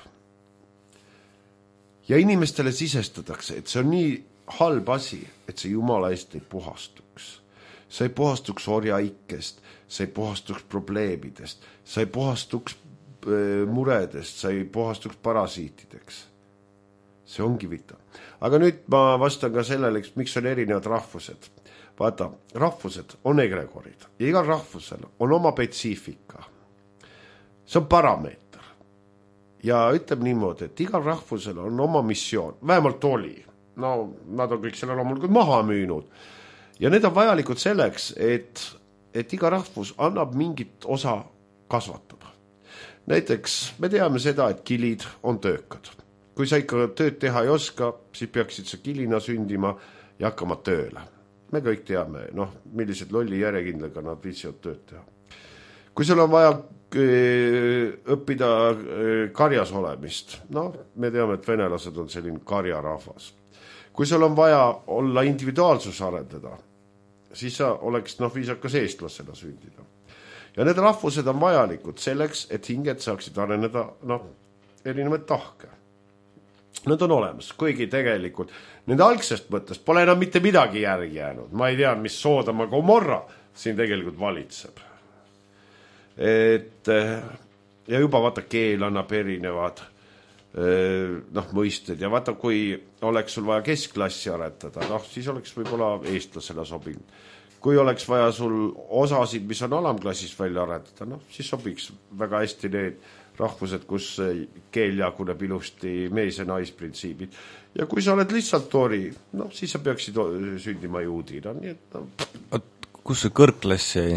S3: Ja inimestele sisestatakse, et see on nii halb asi, et see Jumala eest ei puhastuks. See ei puhastuks orjaikkest, see ei puhastuks probleemidest, see ei puhastuks muredest, see ei puhastuks parasiitideks. See ongi vita. Aga nüüd ma vastan ka sellele, miks on erinevad rahvused. Vaata, rahvused on egregorid ja igal rahvusel on oma spetsiifika. See on parameeter. Ja ütleb niimoodi, et igal rahvusel on oma missioon, vähemalt oli. No, nad on kõik selle loomulikult maha müünud. Ja need on vajalikud selleks, et iga rahvus annab mingit osa kasvatada. Näiteks me teame seda, et kilid on töökad. Kui sa ikka tööd teha ei oska, siis peaksid sa kilina sündima ja hakkama tööle. Me kõik teame, millised lolli järjekindlega nad viitsivad tööd teha. Kui sul on vaja õppida karjas olemist, me teame, et venelased on selline karjarahvas. Kui sul on vaja olla individuaalsus arendada, siis sa oleks viisakas eestlasena sündida. Ja need rahvused on vajalikud selleks, et hinged saaksid areneda erinevaid tahke. Nad on olemas, kuigi tegelikult nende algsest mõttest pole enam mitte midagi järgi jäänud. Ma ei tea, mis Soodoma Gomorra siin tegelikult valitseb. Ja juba vaata, keel annab erinevad mõisted ja vaata, kui oleks sul vaja keskklassi aretada, siis oleks võib-olla eestlasele sobinud. Kui oleks vaja sul osasid, mis on alamklassis välja arendada, siis sobiks väga hästi need rahvused, kus keel jaguneb ilusti mees- ja naisprintsiibid. Ja kui sa oled lihtsalt tori, siis sa peaksid sündima juudina. Nii et,
S2: kus see kõrgklass jäi?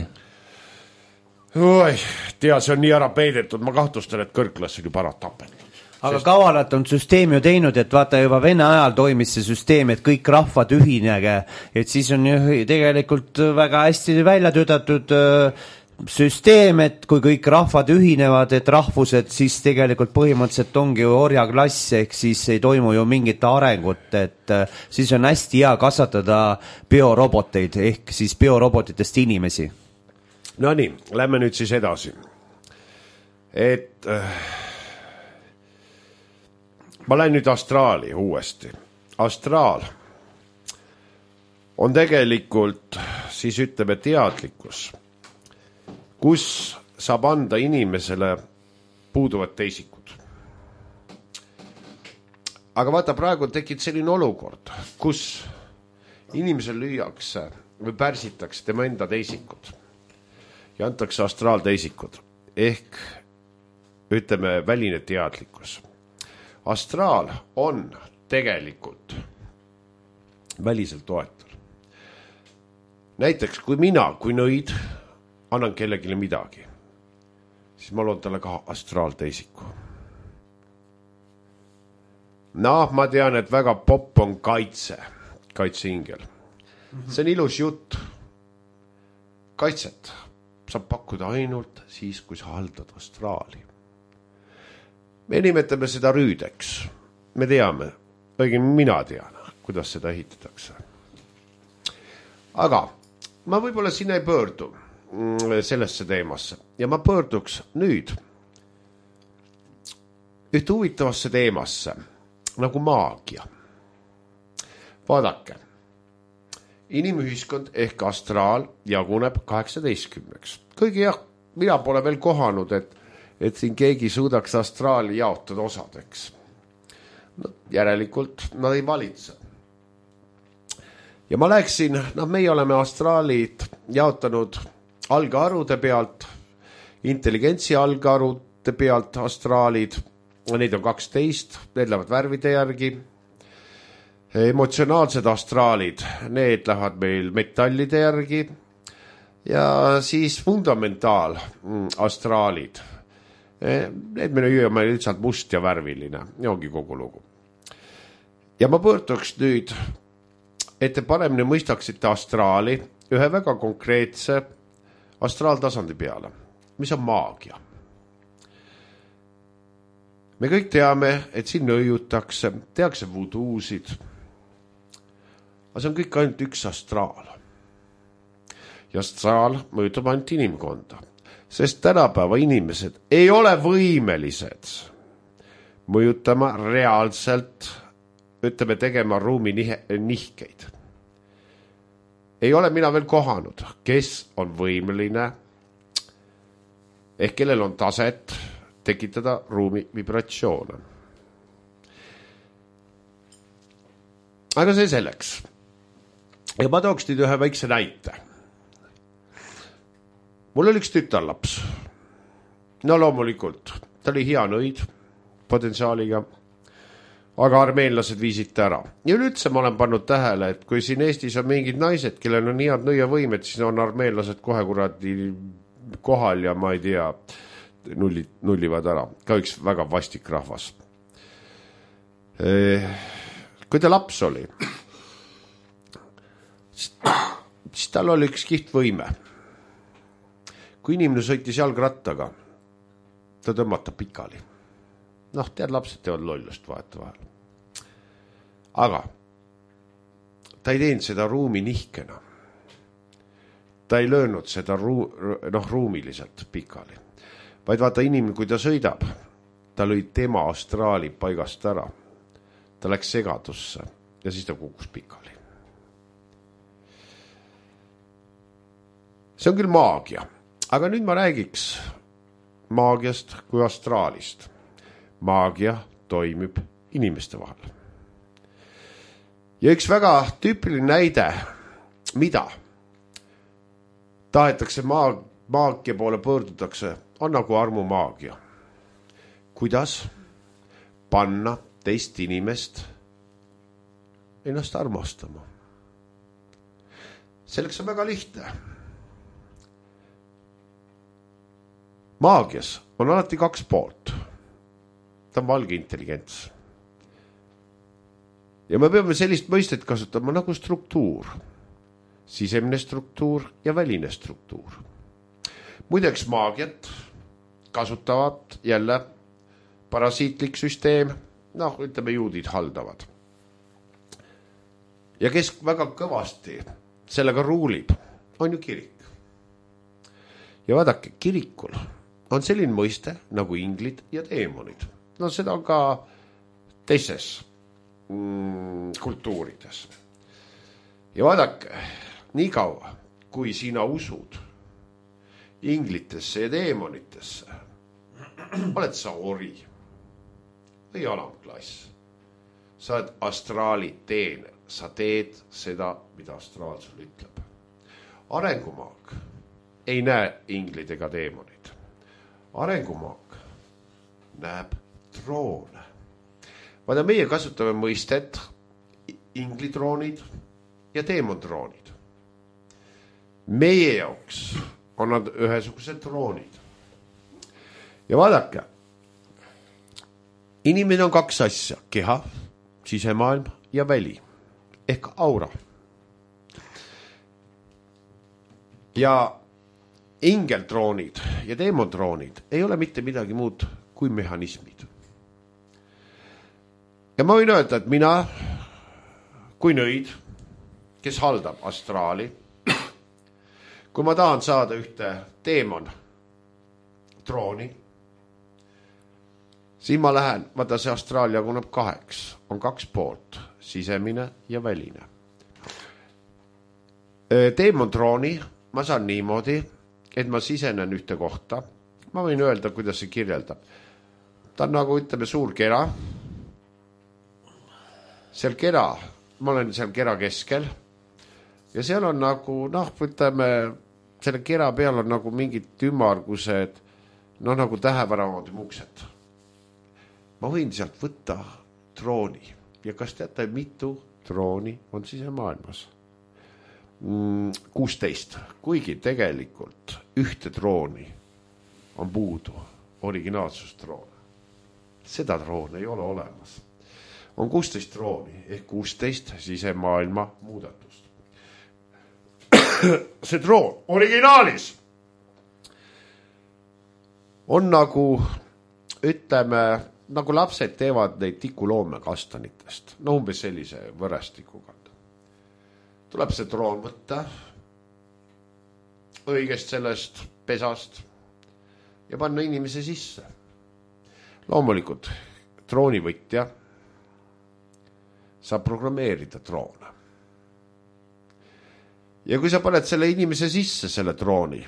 S3: See on nii ära peidetud, ma kahtlustan, et kõrgklass on juba ära tapetud.
S1: Aga kavalalt on süsteem ju teinud, et vaata juba Vene ajal toimis see süsteem, et kõik rahvad ühinege, et siis on ju tegelikult väga hästi välja töötatud süsteem, et kui kõik rahvad ühinevad, et rahvused, siis tegelikult põhimõtteliselt ongi ju orjaklass, ehk siis ei toimu ju mingit arengut, et siis on hästi hea kasvatada bioroboteid, ehk siis biorobotitest inimesi.
S3: No nii, lähme nüüd siis edasi. Et ma lähen nüüd astraali uuesti. Astraal on tegelikult, siis ütleme, teadlikkus, kus saab anda inimesele puuduvad teisikud. Aga vaata, praegu tekib selline olukord, kus inimesel lüüakse või pärsitakse tema enda teisikud ja antakse astraalteisikud ehk ütleme väline teadlikkus. Astraal on tegelikult väliselt toetul. Näiteks kui mina, kui nõid, annan kellegile midagi, siis ma loon talle ka astraalteisiku. Ma tean, et väga popp on kaitseingel. See on ilus jutt. Kaitset saab pakkuda ainult siis, kui sa haldad astraali. Me nimetame seda rüüdeks. Me teame, õigemini mina tean, kuidas seda ehitatakse. Aga ma võib-olla sinna ei pöördu sellesse teemasse ja ma pöörduks nüüd ühte huvitavasse teemasse nagu maagia. Vaadake, inimühiskond ehk astraal jaguneb 18. Kõigi mina pole veel kohanud, et siin keegi suudaks astraali jaotada osadeks. Järelikult nad ei valitse. Ja ma läksin, meie oleme astraalid jaotanud algarude pealt, intelligentsi algarude pealt astraalid, neid on 12, need lähevad värvide järgi. Emotsionaalsed astraalid, need lähevad meil metallide järgi ja siis fundamentaal astraalid. Need meil on lihtsalt must ja värviline, ja ongi kogu lugu. Ja ma pöörduks nüüd, et te paremini mõistaksite astraali ühe väga konkreetse astraaltasandi peale, mis on maagia. Me kõik teame, et siin nõiutakse, tehakse vuduusid, aga see on kõik ainult üks astraal. Ja astraal mõjutab ainult inimkonda, sest tänapäeva inimesed ei ole võimelised mõjutama reaalselt, ütleme tegema ruumi nihkeid. Ei ole mina veel kohanud, kes on võimeline ehk kellel on taset tekitada ruumi vibratsioone. Aga see selleks. Ja ma tooks nüüd ühe väikse näite. Mul oli üks tütarlaps. No loomulikult, ta oli hea nõid potentsiaaliga, aga armeenlased viisid ta ära. Ja üldse ma olen pannud tähele, et kui siin Eestis on mingid naised, kellel on head nõiavõimed, siis on armeenlased kohe kuradi kohal ja ma ei tea, nullivad ära. Ka üks väga vastik rahvas. Kui ta laps oli, siis tal oli üks kiht võime. Kui inimene sõitis jalgrattaga, ta tõmmata pikali. Tead, lapsed teevad lollust vahetevahel. Aga ta ei teinud seda ruumi nihkena. Ta ei löönud seda ruumiliselt pikali. Vaid vaata inimene, kui ta sõidab, ta lõi tema astraali paigast ära. Ta läks segadusse ja siis ta kukus pikali. See on küll maagia, aga nüüd ma räägiks maagiast kui astraalist. Maagia toimib inimeste vahel. Ja üks väga tüüpiline näide, mida tahetakse maagia poole pöördutakse, on nagu armumaagia. Kuidas panna teist inimest ennast armastama? Selleks on väga lihtne. Maagias on alati kaks poolt. Ta on valge intelligents. Ja me peame sellist mõistet kasutama nagu struktuur. Sisemine struktuur ja väline struktuur. Muideks maagiat kasutavad jälle parasiitlik süsteem, ütleme juudid haldavad. Ja kes väga kõvasti sellega ruulib, on ju kirik. Ja vaadake, kirikul on selline mõiste nagu inglid ja teemonid. Seda on ka teistes kultuurides. Ja vaadake, nii kaua, kui sina usud inglitesse ja teemonitesse, oled sa ori või alamklass. Sa oled astraali teener, sa teed seda, mida astraal sul ütleb. Arengumaag ei näe inglid ega teemonid. Arengumaag näeb troone. Vaada, meie kasutame mõistet inglitroonid ja teemontroonid. Meie jaoks on nad ühesugused troonid. Ja vaadake, inimene on kaks asja, keha, sisemaailm ja väli ehk aura. Ja ingeltroonid ja teemontroonid ei ole mitte midagi muud kui mehhanismid. Ja ma võin öelda, et mina kui nõid, kes haldab astraali, kui ma tahan saada ühte teemon trooni, siis ma lähen, vaata see astraal jaguneb kaheks, on kaks poolt, sisemine ja väline. Teemon trooni ma saan niimoodi, et ma sisenen ühte kohta. Ma võin öelda, kuidas see kirjeldab. Ta on nagu, ütleme, suur kera. Seal kera, ma olen seal kera keskel. Ja seal on nagu, ütleme, selle kera peal on nagu mingid ümmargused, nagu täheväravod uksed. Ma võin sealt võtta trooni. Ja kas teate, mitu trooni on sisemaailmas? 16, kuigi tegelikult ühte trooni on puudu, originaalsustroon. Seda trooni ei ole olemas. On 16 trooni ehk 16 sisemaailma muudatust. See troon originaalis on nagu, ütleme, nagu lapsed teevad neid tikuloome kastanitest. Umbes sellise võrestikuga. Tuleb see troon võtta õigest sellest pesast ja panna inimese sisse. Loomulikult troonivõtja saab programmeerida troone. Ja kui sa paned selle inimese sisse, selle trooni,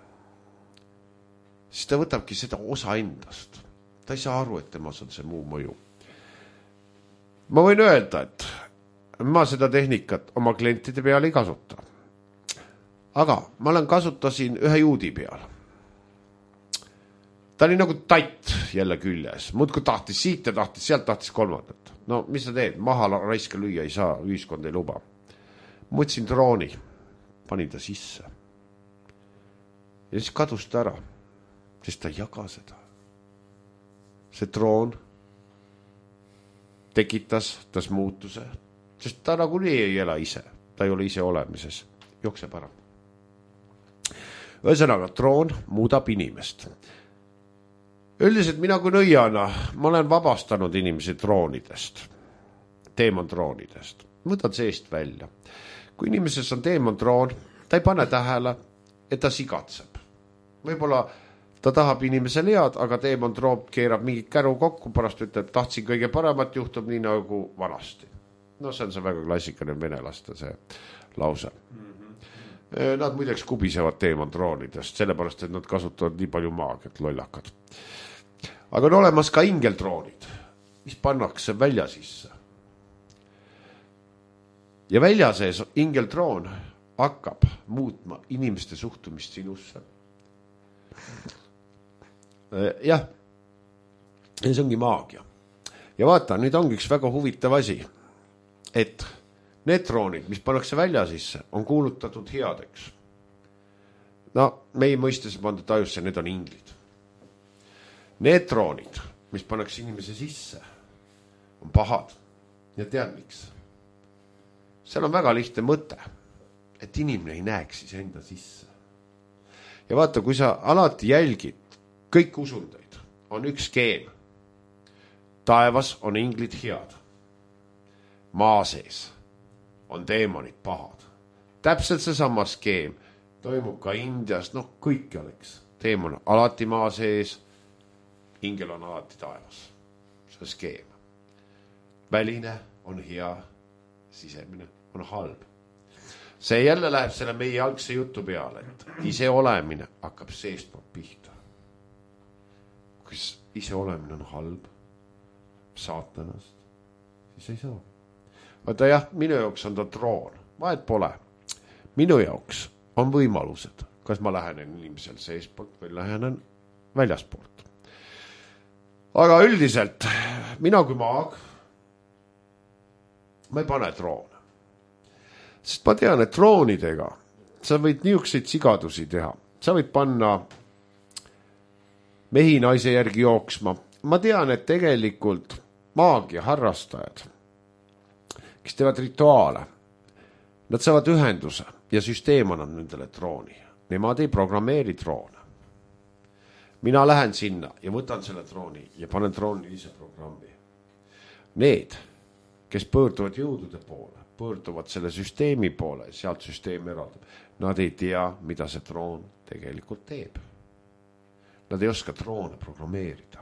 S3: siis ta võtabki seda osa endast. Ta ei saa aru, et temas on see muu mõju. Ma võin öelda, et ma seda tehnikat oma klientide peal ei kasuta. Aga ma kasutasin ühe juudi peal. Ta oli nagu tatt jälle küljes. Muudku tahtis siit ja tahtis sealt, tahtis kolmandat. No mis sa teed? Maha raiska lüüa ei saa, ühiskond ei luba. Mõtsin trooni, panin ta sisse. Ja siis kadus ta ära, sest ta ei jaga seda. See troon tekitas tas muutuse, sest ta nagu ei ela ise. Ta ei ole ise olemises. Jookseb ära. Ühesõnaga, troon muudab inimest. Üldiselt mina kui nõiana, ma olen vabastanud inimesi troonidest. Teemon troonidest. Võtad seest välja. Kui inimeses on teemon troon, ta ei pane tähele, et ta sigatseb. Võib-olla ta tahab inimesele head, aga teemon troon keerab mingit käru kokku, pärast ütleb, tahtsin kõige paremat, juhtub nii nagu vanasti. No see on see väga klassikaline venelaste see lause. Nad muideks kubisevad teemon troonidest, sellepärast, et nad kasutavad nii palju maagiat, lollakad. Aga on olemas ka ingeltroonid, mis pannakse välja sisse. Ja välja sees ingeltroon hakkab muutma inimeste suhtumist sinusse. Jah, see ongi maagia. Ja vaata, nüüd ongi üks väga huvitav asi, et need troonid, mis pannakse välja sisse, on kuulutatud headeks. No, meie mõistes pandud tajusse, need on inglid. Need troonid, mis pannakse inimese sisse, on pahad. Ja tead miks? Seal on väga lihtne mõte, et inimene ei näeks siis enda sisse. Ja vaata, kui sa alati jälgid kõik usundeid, on üks skeem. Taevas on inglid head. Maa sees on teemonid pahad. Täpselt seesama skeem toimub ka Indias, kõik oleks. Teemon alati maa sees, ingel on alati taevas. See on skeem. väline on hea, sisemine on halb. See jälle läheb selle meie algse jutu peale, et ise olemine hakkab seestpoolt pihta. Kui ise olemine on halb, saatanast, siis ei saa. Vaata jah, minu jaoks on ta troon, vahet pole. Minu jaoks on võimalused, kas ma lähenen inimesel seespoolt või lähenen väljaspoolt. Aga üldiselt, mina kui maag, ma ei pane troone. Sest ma tean, et troonidega sa võid niisuguseid sigadusi teha. Sa võid panna mehi naise järgi jooksma. Ma tean, et tegelikult maagia harrastajad, kes teevad rituaale, nad saavad ühenduse ja süsteem annab nendele trooni. Nemad ei programmeeri troone. Mina lähen sinna ja võtan selle trooni ja panen troonilise programmi. Need, kes pöörduvad jõudude poole, pöörduvad selle süsteemi poole, sealt süsteem eraldab. Nad ei tea, mida see troon tegelikult teeb. Nad ei oska troone programmeerida.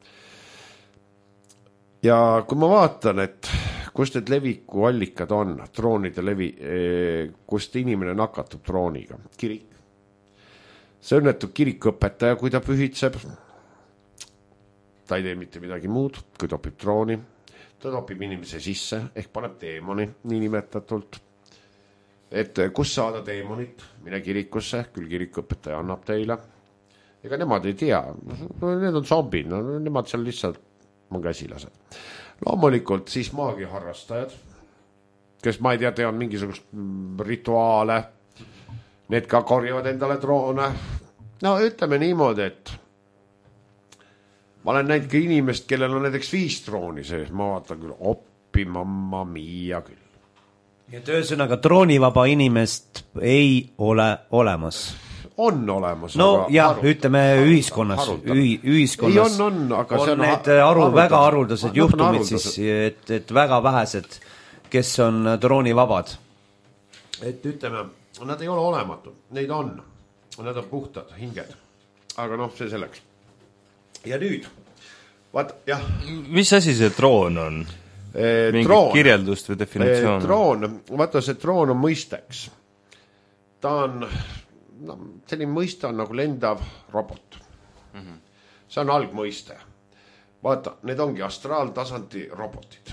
S3: Ja kui ma vaatan, et kust need leviku allikad on, troonide kust inimene nakatub trooniga, kirik. See õnnetu kirikuõpetaja, kui ta pühitseb, ta ei tee mitte midagi muud, kui topib trooni. Ta topib inimese sisse, ehk paneb teemoni, nii nimetatult. Et kus saada teemonit, mine kirikusse, küll kirikuõpetaja annab teile. Ega nemad ei tea, need on zombid, nemad seal lihtsalt on käsilased. Loomulikult siis maagia harrastajad, kes ma ei tea, teevad mingisugust rituaale, need ka korjavad endale troone. No ütleme niimoodi, et ma olen näinud ka inimest, kellel on näiteks 5 trooni sees, ma vaatan küll, oppi, mamma, mia küll.
S1: Ja ühesõnaga troonivaba inimest ei ole olemas.
S3: On olemas.
S1: No jah, ütleme ühiskonnas. Ühiskonnas
S3: on, aga
S1: on need väga haruldased juhtumid siis, et väga vähesed, kes on troonivabad.
S3: Et ütleme, nad ei ole olematud, neid on. Nad on puhtad hinged. Aga noh, see selleks. Ja nüüd, vaat, jah.
S2: Mis asi see troon on? Mingi kirjeldust või definitsioon?
S3: Troon, vaata see troon on mõisteks. Ta on, selline mõiste on nagu lendav robot. See on algmõiste. Vaata, need ongi astraaltasandi robotid.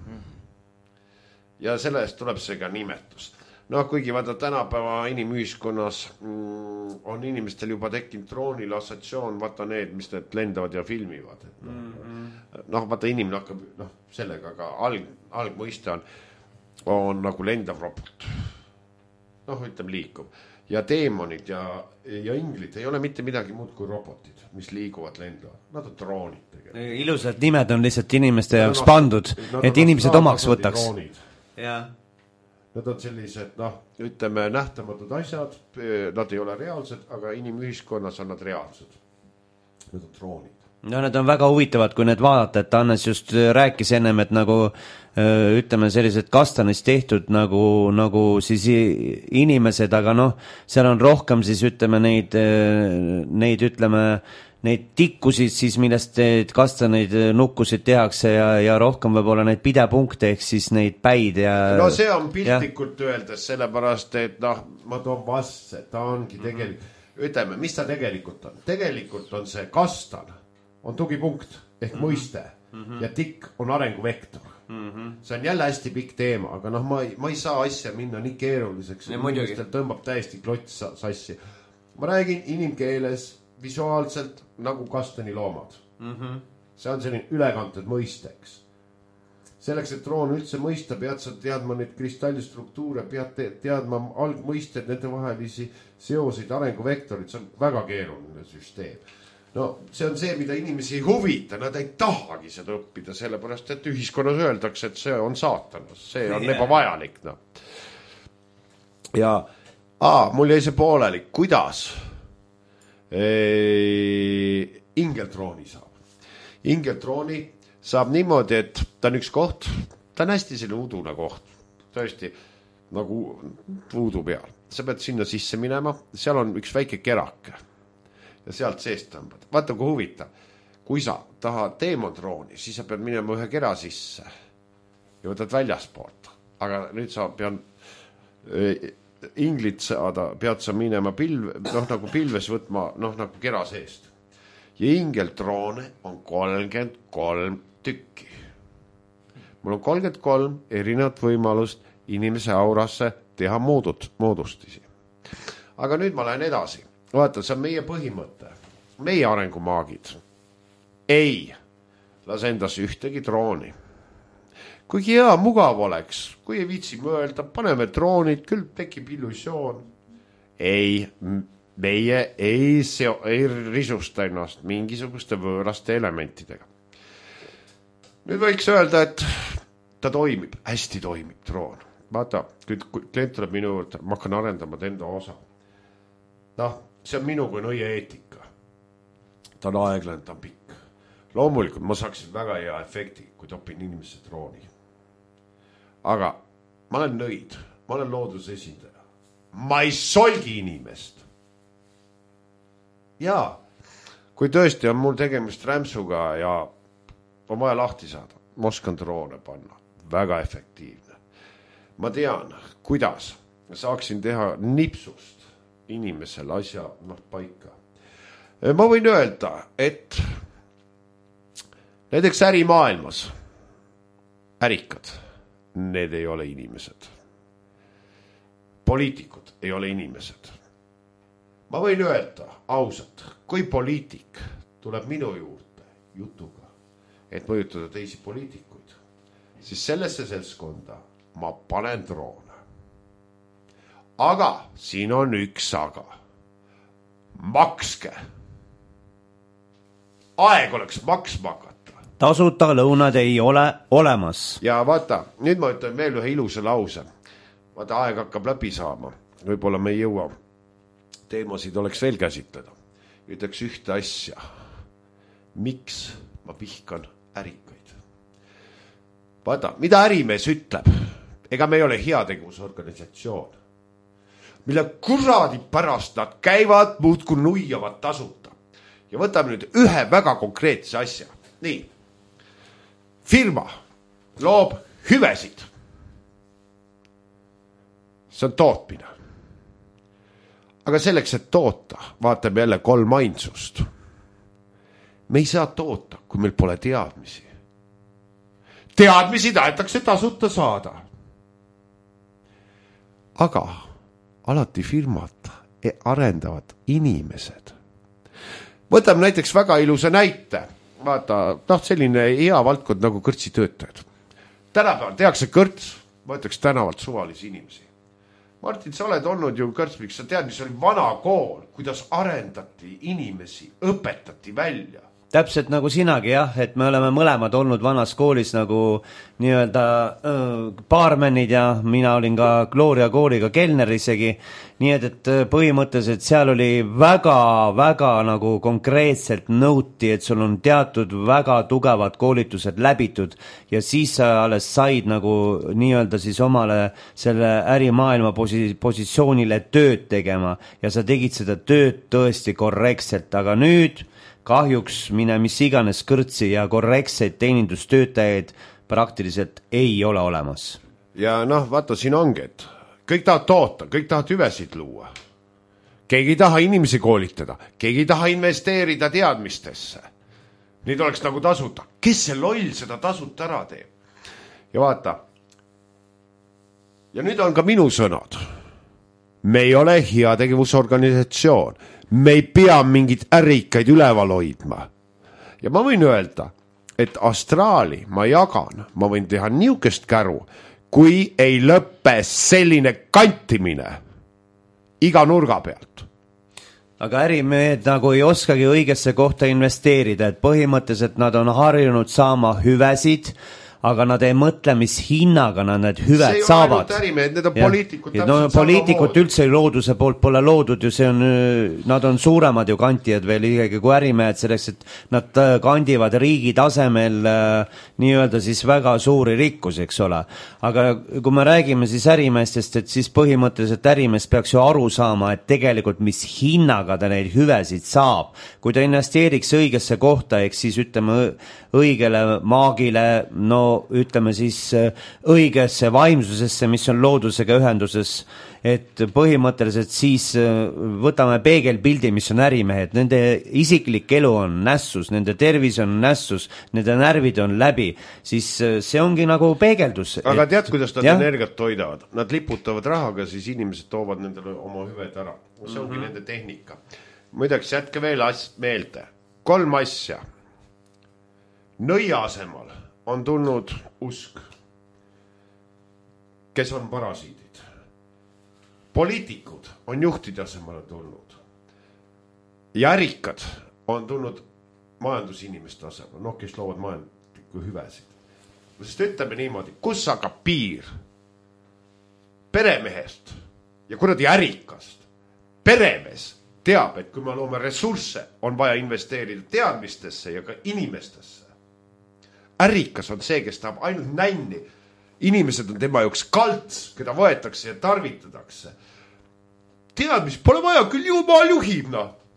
S3: Ja selle eest tuleb see ka nimetus. No kuigi vaata tänapäeva inimühiskonnas on inimestel juba tekkinud troonil assotsioon, vaata need, mis need lendavad ja filmivad. Noh, vaata inimene hakkab sellega, aga algmõiste on nagu lendav robot. Noh, ütleme liikuv. Ja teemonid ja inglid ei ole mitte midagi muud kui robotid, mis liiguvad, lendavad. Nad on troonid tegelikult.
S1: Ilusad nimed on lihtsalt inimeste jaoks pandud, et inimesed omaks võtaks. Jah.
S3: Nad on sellised, ütleme, nähtamatud asjad, nad ei ole reaalsed, aga inimühiskonnas on nad reaalsed. Nad on troonid.
S1: No need on väga huvitavad, kui need vaadata, et Hannes just rääkis ennem, et nagu ütleme sellised kastanist tehtud nagu siis inimesed, aga noh, seal on rohkem siis ütleme neid ütleme neid tikkusid siis, millest kastaneid nukkusid tehakse ja rohkem võib-olla neid pidepunkte ehk siis neid päid ja...
S3: No see on piltlikult öeldes, sellepärast, et ma toon vasse, ta ongi tegelikult, ütleme, mis ta tegelikult on? Tegelikult on see kastan, on tugipunkt ehk mõiste ja tikk on arenguvektor. See on jälle hästi pikk teema, aga ma ei saa asja minna nii keeruliseks, et inimestel tõmbab täiesti klots sassi. Ma räägin inimkeeles visuaalselt nagu kastani loomad. See on selline ülekantud mõisteks. Selleks, et troon üldse mõista, pead sa teadma neid kristallistruktuure, pead teadma algmõisted, nende vahelisi seoseid, arenguvektorid, see on väga keeruline süsteem. No see on see, mida inimesi ei huvita, nad ei tahagi seda õppida, sellepärast, et ühiskonnas öeldakse, et see on saatanas, see on ebavajalik. Ja mul jäi see pooleli, kuidas ingeltrooni saab. Ingeltrooni saab niimoodi, et ta on üks koht, ta on hästi selline udune koht, tõesti nagu udu peal. Sa pead sinna sisse minema, seal on üks väike kerake ja sealt seest tõmbad. Vaata, kui huvitav, kui sa tahad teemontrooni, siis sa pead minema ühe kera sisse ja võtad väljaspoolt. Aga nüüd sa pead inglit saada, pead sa minema nagu pilves võtma, nagu kera seest. Ja ingeltroone on 33 tükki. Mul on 33 erinevat võimalust inimese aurasse teha moodustisi. Aga nüüd ma lähen edasi. Vaata, see on meie põhimõte. Meie arengumaagid ei lase endas ühtegi trooni. Kuigi hea, mugav oleks, kui ei viitsi mõelda, paneme troonid, küll tekib illusioon. Ei, meie ei risusta ennast mingisuguste võõraste elementidega. Nüüd võiks öelda, et ta toimib, hästi toimib troon. Vaata, kui klient tuleb minu juurde, ma hakkan arendama enda osa. See on minu kui nõie eetika. Ta on aeglane, ta on pikk. Loomulikult ma saaksin väga hea efekti, kui topin inimese trooni. Aga ma olen nõid, ma olen looduse esindaja. Ma ei solgi inimest. Jaa, kui tõesti on mul tegemist rämpsuga ja on vaja lahti saada, ma oskan troone panna. Väga efektiivne. Ma tean, kuidas saaksin teha nipsust inimesele asja paika. Ma võin öelda, et näiteks ärimaailmas ärikad, need ei ole inimesed. Poliitikud ei ole inimesed. Ma võin öelda ausalt, kui poliitik tuleb minu juurde jutuga, et mõjutada teisi poliitikuid, siis sellesse seltskonda ma panen troone. Aga siin on üks aga. Makske. Aeg oleks maksma hakata.
S1: Tasuta lõunad ei ole olemas.
S3: Ja vaata, nüüd ma ütlen veel ühe ilusa lause. Vaata, aeg hakkab läbi saama. Võib-olla me ei jõua. Teemasid oleks veel käsitleda. Ütleks ühte asja. Miks ma vihkan ärikaid? Vaata, mida ärimees ütleb? Ega me ei ole heategevusorganisatsioon. Mille kuradi pärast nad käivad, muudku nuiavad tasuta. Ja võtame nüüd ühe väga konkreetse asja. Nii, firma loob hüvesid. See on tootmine. Aga selleks, et toota, vaatame jälle 3 ainsust. Me ei saa toota, kui meil pole teadmisi. Teadmisi tahetakse tasuta saada. Aga alati firmad arendavad inimesed. Võtame näiteks väga ilusa näite. Vaata, selline hea valdkond nagu kõrtsitöötajad. Tänapäeval tehakse kõrts, ma ütleks tänavalt suvalisi inimesi. Martin, sa oled olnud ju kõrtsmiks, sa tead, mis oli vana kool, kuidas arendati inimesi, õpetati välja.
S1: Täpselt nagu sinagi, jah, et me oleme mõlemad olnud vanas koolis nagu nii-öelda baarmenid ja mina olin ka Gloria kooliga kelner isegi. Nii et põhimõtteliselt seal oli väga nagu konkreetselt nõuti, et sul on teatud väga tugevad koolitused läbitud ja siis sa alles said nagu nii-öelda siis omale selle ärimaailma positsioonile tööd tegema ja sa tegid seda tööd tõesti korrektselt, aga nüüd kahjuks mine mis iganes kõrtsi ja korrektseid teenindustöötajaid praktiliselt ei ole olemas.
S3: Ja vaata, siin ongi, et kõik tahavad toota, kõik tahavad hüvesid luua. Keegi ei taha inimesi koolitada, keegi ei taha investeerida teadmistesse. Neid oleks nagu tasuta. Kes see loll seda tasuta ära teeb? Ja vaata, ja nüüd on ka minu sõnad. Me ei ole heategevusorganisatsioon. Me ei pea mingid ärikaid üleval hoidma. Ja ma võin öelda, et astraali ma jagan, ma võin teha niukest käru, kui ei lõppe selline kantimine iga nurga pealt.
S1: Aga ärimehed nagu ei oskagi õigesse kohta investeerida, et põhimõtteliselt nad on harjunud saama hüvesid, aga nad ei mõtle, mis hinnaga nad need hüved saavad.
S3: See ei ole ainult ärimehed, need on poliitikud.
S1: No poliitikud üldse looduse poolt pole loodud ju, see on, nad on suuremad ju kantijad veel isegi kui ärimehed selleks, et nad kandivad riigi tasemel nii-öelda siis väga suuri rikkus, eks ole. Aga kui me räägime siis ärimeestest, et siis põhimõtteliselt ärimeest peaks ju aru saama, et tegelikult mis hinnaga ta neid hüvesid saab. Kui ta investeeriks õigesse kohta, eks siis ütleme õigele maagile, no ütleme siis õigesse vaimsusesse, mis on loodusega ühenduses, et põhimõtteliselt siis võtame peegelpildi, mis on ärimehed, nende isiklik elu on nässus, nende tervis on nässus, nende närvid on läbi, siis see ongi nagu peegeldus.
S3: Aga tead, kuidas nad energiat toidavad? Nad liputavad rahaga, siis inimesed toovad nendele oma hüved ära. See ongi nende tehnika. Muideks jätke veel meelde. 3 asja. Nõia asemal on tulnud usk, kes on parasiidid. Poliitikud on juhtide asemale tulnud. Ja ärikad on tulnud majandusinimeste asemel, kes loovad majanduslikku hüvesid. Sest ütleme niimoodi, kus hakkab piir peremehest ja kuradi ärikast. Peremees teab, et kui me loome ressursse, on vaja investeerida teadmistesse ja ka inimestesse. Ärikas on see, kes tahab ainult nänni. Inimesed on tema jaoks kalts, keda võetakse ja tarvitatakse. Teadmist pole vaja, küll jumal juhib,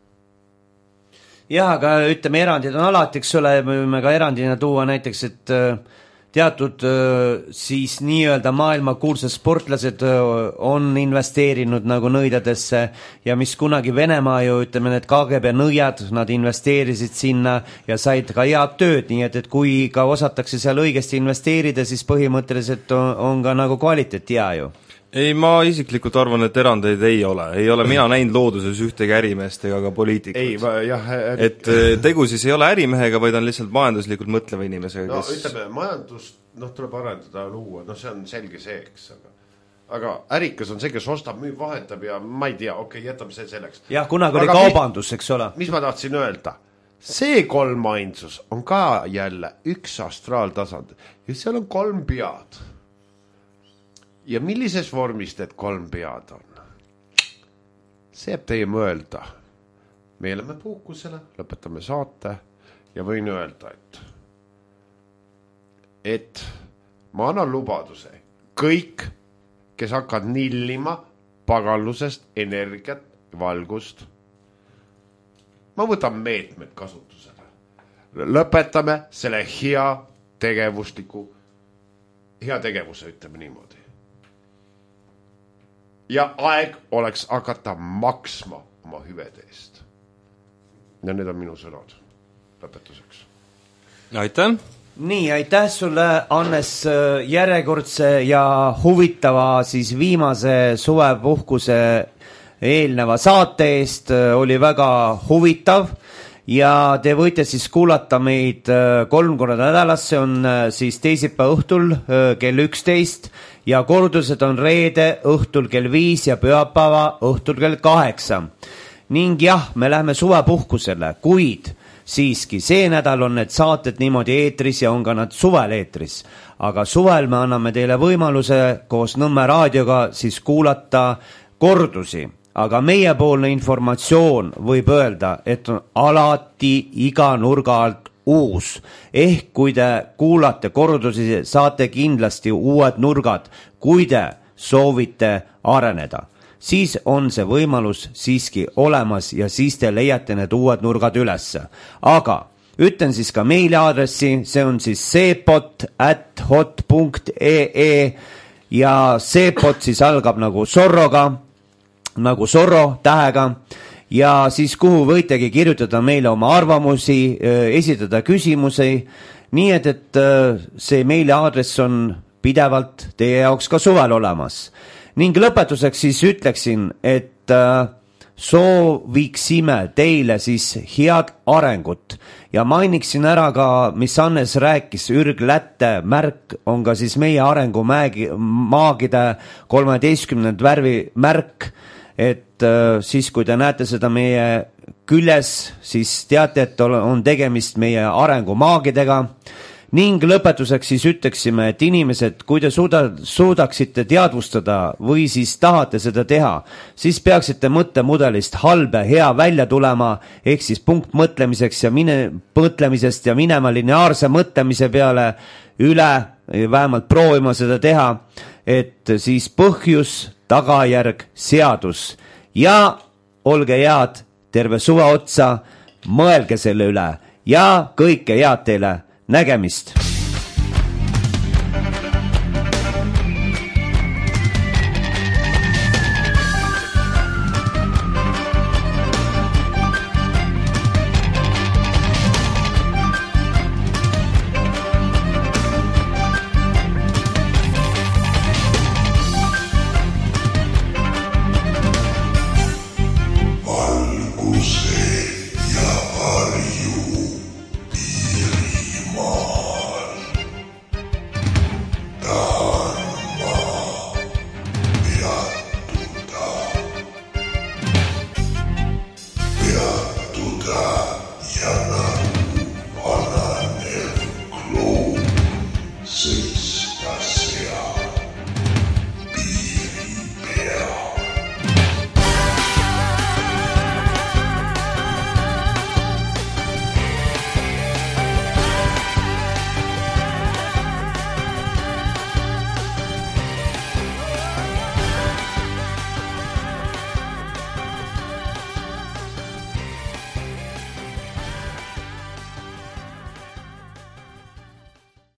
S1: Jah, aga ütleme, erandid on alati, eks ole, me võime ka erandina tuua näiteks, et teatud siis nii-öelda maailma kuulsad sportlased on investeerinud nagu nõidadesse ja mis kunagi Venemaa ju, ütleme, need KGB nõiad, nad investeerisid sinna ja said ka head tööd, nii et kui ka osatakse seal õigesti investeerida, siis põhimõtteliselt on ka nagu kvaliteet hea ju.
S2: Ei, ma isiklikult arvan, et erandeid ei ole mina näinud looduses ühtegi ärimeest ega ka poliitikut. Et tegu siis ei ole ärimehega, vaid on lihtsalt majanduslikult mõtleva inimesega,
S3: kes... ütleme, majandust tuleb arendada, luua, see on selge see, eks, aga ärikas on see, kes ostab, müüb, vahetab ja ma ei tea, jätame see selleks.
S1: Jah, kunagi oli kaubandus, eks ole.
S3: Mis ma tahtsin öelda? See 3 ainsus on ka jälle üks astraaltasand ja seal on 3 pead. Ja millises vormis need 3 pead on? See jääb teie mõelda. Me oleme puhkusele, lõpetame saate ja võin öelda, et ma annan lubaduse. Kõik, kes hakkad nillima pagallusest, energiat, valgust, ma võtan meetmed kasutusele. Lõpetame selle hea tegevuse, ütleme niimoodi. Ja aeg oleks hakata maksma oma hüvede eest. Ja need on minu sõnad lõpetuseks.
S2: Aitäh!
S1: Nii, aitäh sulle, Hannes, järjekordse ja huvitava siis viimase suvepuhkuse eelneva saate eest. Oli väga huvitav ja te võite siis kuulata meid 3 korda nädalas, see on siis teisipäeva õhtul kell 11 ja kordused on reede õhtul kell 5 ja pühapäeva õhtul kell 8. Ning jah, me läheme suvepuhkusele, kuid siiski see nädal on need saated niimoodi eetris ja on ka nad suvel eetris. Aga suvel me anname teile võimaluse koos Nõmme raadioga siis kuulata kordusi. Aga meiepoolne informatsioon võib öelda, et on alati iga nurga alt uus. Ehk kui te kuulate kordusi, saate kindlasti uued nurgad, kui te soovite areneda. Siis on see võimalus siiski olemas ja siis te leiate need uued nurgad ülesse. Aga ütlen siis ka meiliaadressi, see on siis seepot@hot.ee ja seepot siis algab nagu Sorroga, nagu Sorro tähega ja siis kuhu võitegi kirjutada meile oma arvamusi, esitada küsimusi, nii et see meiliaadress on pidevalt teie jaoks ka suvel olemas. Ning lõpetuseks siis ütleksin, et sooviksime teile siis head arengut ja mainiksin ära ka, mis Hannes rääkis, ürglätte märk on ka siis meie arengumaagide 13. värvi märk, et siis kui te näete seda meie küljes, siis teate, et on tegemist meie arengumaagidega. Ning lõpetuseks siis ütleksime, et inimesed, kui te suudaksite teadvustada või siis tahate seda teha, siis peaksite mõttemudelist halbe hea välja tulema, ehk siis punktmõtlemiseks ja mõtlemisest ja minema lineaarse mõtlemise peale üle, vähemalt proovima seda teha, et siis põhjus, tagajärg, seadus ja olge head terve suve otsa, mõelge selle üle ja kõike head teile, nägemist!